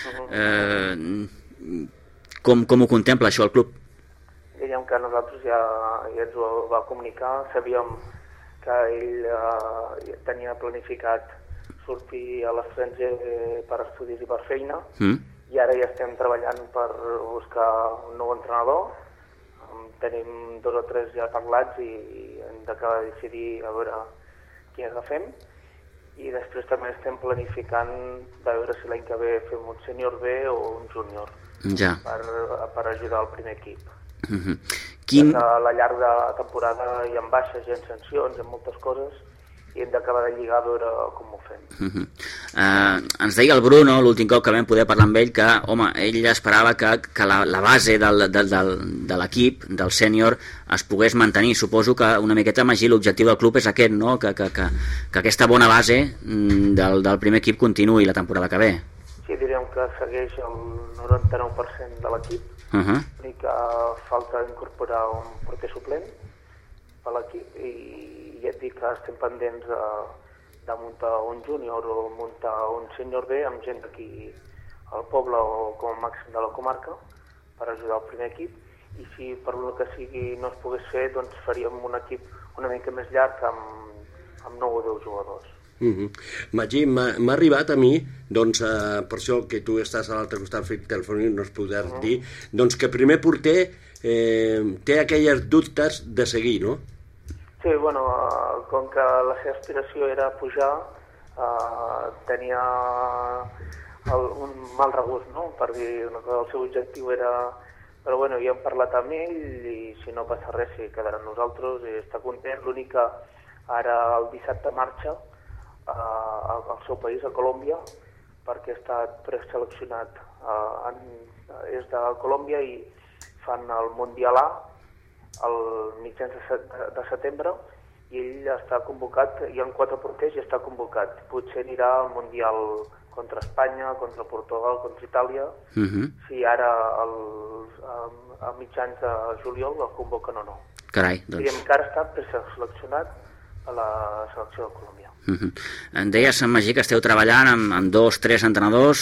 Com ho contempla això el club? Diríem que nosaltres ja ens ho va comunicar, sabíem que ell tenia planificat sortir a l'estranger per estudis i per feina, i ara ja estem treballant per buscar un nou entrenador. Tenim 2 o 3 ja parlats i hem d'acabar de decidir a veure quin agafem, i després també estem planificant de veure si l'any que ve fem un sènior B o un júnior per ajudar al primer equip. A la llarg de la temporada hi ha baixes, hi ha sancions, hi ha moltes coses, i hem d'acabar de lligar a veure com ho fem. Ens deia el Bruno, l'últim cop que vam poder parlar amb ell, que home, ell esperava que la base de l'equip, del sènior, es pogués mantenir. Suposo que una miqueta, Magí, l'objectiu del club és aquest, no? Que aquesta bona base del primer equip continuï la temporada que ve. Sí, diríem que segueix el 99% de l'equip, i que falta incorporar un porter suplent per l'equip, i ja et dic que estem pendents de muntar un júnior o muntar un sènior B amb gent d'aquí al poble o com a màxim de la comarca per ajudar el primer equip, i si per el que sigui no es pogués fer, doncs faríem un equip una mica més llarg amb 9 o 10 jugadors. Magí, m'ha arribat a mi, doncs, per això que tu estàs a l'altre costat fent telefònic, no es poder dir, doncs que el primer porter té aquelles dubtes de seguir, no? Sí, bueno, com que la seva aspiració era pujar, tenia un mal regust, no? Per dir, el seu objectiu era... Però bueno, ja hem parlat amb ell i si no passa res, sí, quedarà amb nosaltres i està content. L'únic que ara el dissabte marxa al seu país, a Colòmbia, perquè ha estat preseleccionat. És de Colòmbia i fan el Mundial A al mitjans de setembre, i ell està convocat, hi ha 4 porters i està convocat. Potser anirà al Mundial contra Espanya, contra Portugal, contra Itàlia. Si ara a mitjans de juliol el convoquen o no. Carai, doncs... I encara està preseleccionat a la selecció de Colòmbia. Em deies, en Magí, que esteu treballant amb 2 o 3 entrenadors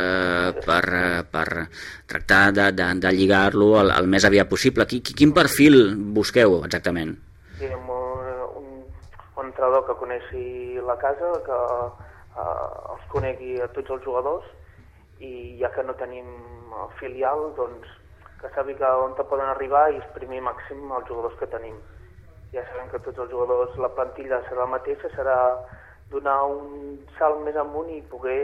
per tractar de lligar-lo el més aviat possible. Quin perfil busqueu exactament? Sí, un entrenador que coneixi la casa, que els conegui a tots els jugadors, i ja que no tenim filial, doncs que sàpiga on poden arribar i exprimir màxim els jugadors que tenim. Ja sabem que tots els jugadors, la plantilla serà la mateixa, serà donar un salt més amunt i poder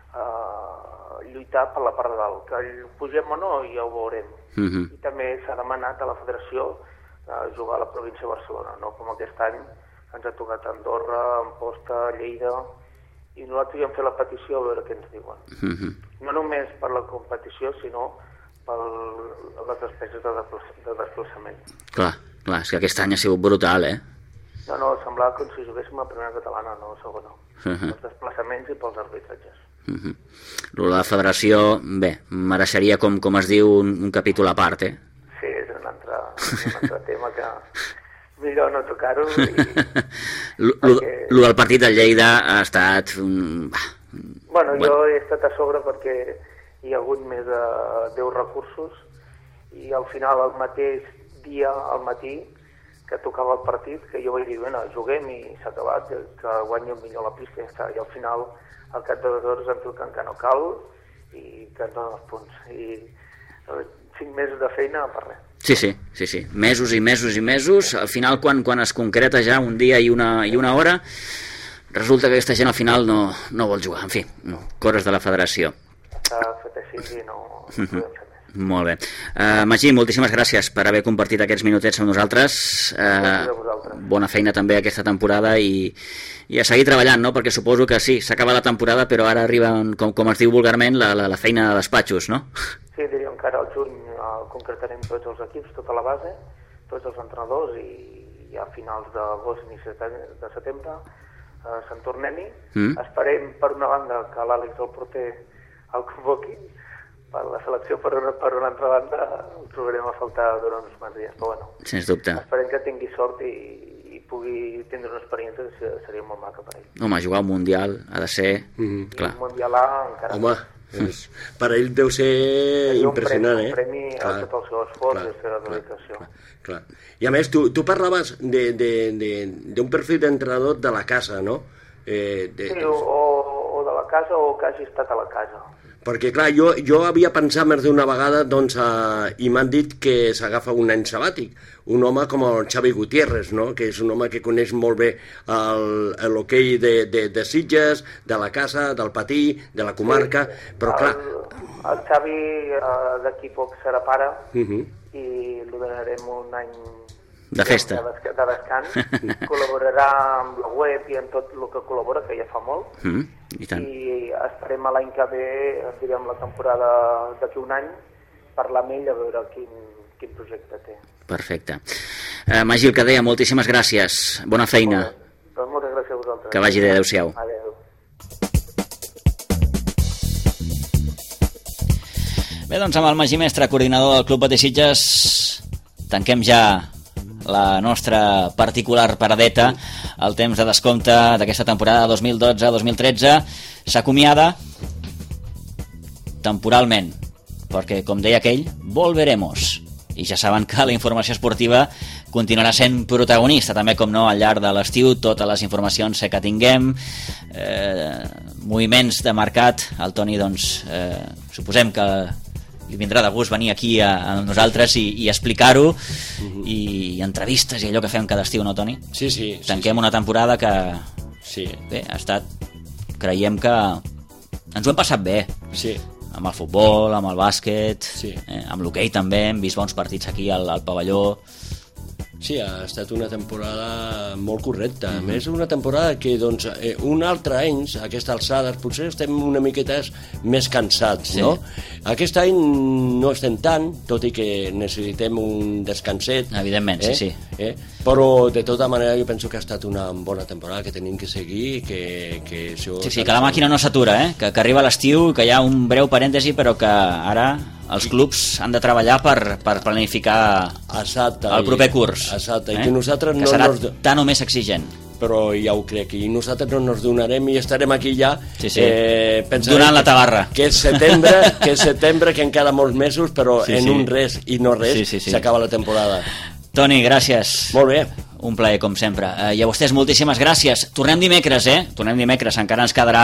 lluitar per la part de dalt. Que pugem o no, ja ho veurem. I també s'ha demanat a la federació jugar a la província de Barcelona, no? Com aquest any ens ha tocat Andorra, Amposta, Lleida, i nosaltres ja hem fet la petició a veure què ens diuen. No només per la competició, sinó per les despeses de desplaçament. Clar, és que aquest any ha sigut brutal, eh? No, semblava com si juguéssim a primera catalana, no a segona. Els desplaçaments i pels arbitratges. La federació, bé, mereixeria, com es diu, un capítol a part, eh? Sí, és un altre tema que millor no tocar-ho. Lo del partit del Lleida ha estat... Bueno, jo he estat a sobre perquè hi ha hagut més de 10 recursos i al final el mateix dia, al matí, que tocava el partit, que jo vaig dir, bueno, juguem i s'ha acabat, que guanyi millor la pista i ja està. I al final, al cap de 2 hores em truquen que no cal i que ens donen els punts. I 5 mesos de feina per res. Sí. Mesos i mesos i mesos. Al final, quan es concreta ja un dia i una hora, resulta que aquesta gent al final no vol jugar. En fi, coses de la federació. S'ha fet així i no podem fer més. Molt bé. Magí, moltíssimes gràcies per haver compartit aquests minutets amb nosaltres. Bona feina també aquesta temporada i a seguir treballant, no? Perquè suposo que sí, s'acaba la temporada, però ara arriba, com es diu vulgarment, la feina de despatxos, no? Sí, diríem que ara al juny concretarem tots els equips, tota la base, tots els entrenadors, i a finals d'agost, inici de setembre, se'n tornem-hi. Esperem, per una banda, que l'Àlex, el porter, el convoqui per la selecció, per una altra banda el trobarem a faltar durant uns quants dies, però bueno, sens dubte. Esperem que tingui sort i pugui tindre una experiència que seria molt maca per ell. Home, jugar un Mundial ha de ser... clar. Un Mundial A encara... Home, per ell deu ser impressionant, un premi a tot el seu esforç i la seva dedicació. Clar. I a més, tu parlaves d'un perfil d'entrenador de la casa, no? Sí, o de la casa o que hagi estat a la casa. Perquè, clar, jo havia pensat més d'una vegada, doncs, i m'han dit que s'agafa un any sabàtic. Un home com el Xavi Gutiérrez, no?, que és un home que coneix molt bé l'hoquei de Sitges, de la casa, del Patí, de la comarca, però, clar... El Xavi d'aquí poc serà pare i li donarem un any de festa. De descans. Col·laborarà amb la web i amb tot el que col·labora, que ja fa molt. I tant. I esperem a l'any que ve, direm la temporada d'aquí un any, parlar amb ell a veure quin projecte té. Perfecte. Magí el Cadea, moltíssimes gràcies. Bona feina. Doncs moltes gràcies a vosaltres. Que vagi bé, adeu-siau. Adéu. Bé, doncs amb el Magí Mestre, coordinador del Club Betis Sitges, tanquem ja la nostra particular paradeta. El temps de descompte d'aquesta temporada 2012-2013 s'acomiada temporalment, perquè, com deia aquell, volveremos. I ja saben que la informació esportiva continuarà sent protagonista, també, com no, al llarg de l'estiu, totes les informacions que tinguem, moviments de mercat. El Toni, doncs, suposem que li vindrà de gust venir aquí a nosaltres i explicar-ho, i entrevistes i allò que fem cada estiu, no, Toni? Sí. Tanquem una temporada que, bé, ha estat, creiem que ens ho hem passat bé. Sí. Amb el futbol, amb el bàsquet, sí. Amb l'hoquei també, hem vist bons partits aquí al pavelló. Sí, ha estat una temporada molt correcta. A més, una temporada que, doncs, un altre any, a aquesta alçada, potser estem una miqueta més cansats, no? Aquest any no estem tant, tot i que necessitem un descanset. Evidentment, sí. Però, de tota manera, jo penso que ha estat una bona temporada, que tenim que seguir, que això... Sí, que la màquina no s'atura, que arriba l'estiu, que hi ha un breu parèntesi, però que ara els clubs han de treballar per planificar el proper curs. Exacte, i que nosaltres que serà tan o més exigent. Però ja ho crec, i nosaltres no ens donarem i estarem aquí ja donant la tabarra. Que és setembre, que encara molts mesos, però en un res i no res s'acaba la temporada. Toni, gràcies. Molt bé. Un plaer, com sempre. I a vostès, moltíssimes gràcies. Tornem dimecres, Tornem dimecres. Encara ens quedarà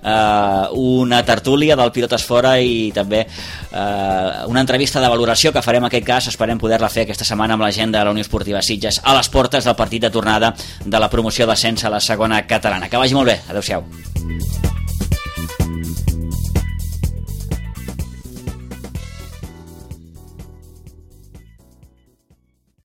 una tertúlia del Pilotes Fora i també una entrevista de valoració que farem en aquest cas. Esperem poder-la fer aquesta setmana amb la gent de la Unió Esportiva Sitges a les portes del partit de tornada de la promoció d'ascens a la segona catalana. Que vagi molt bé. Adéu-siau.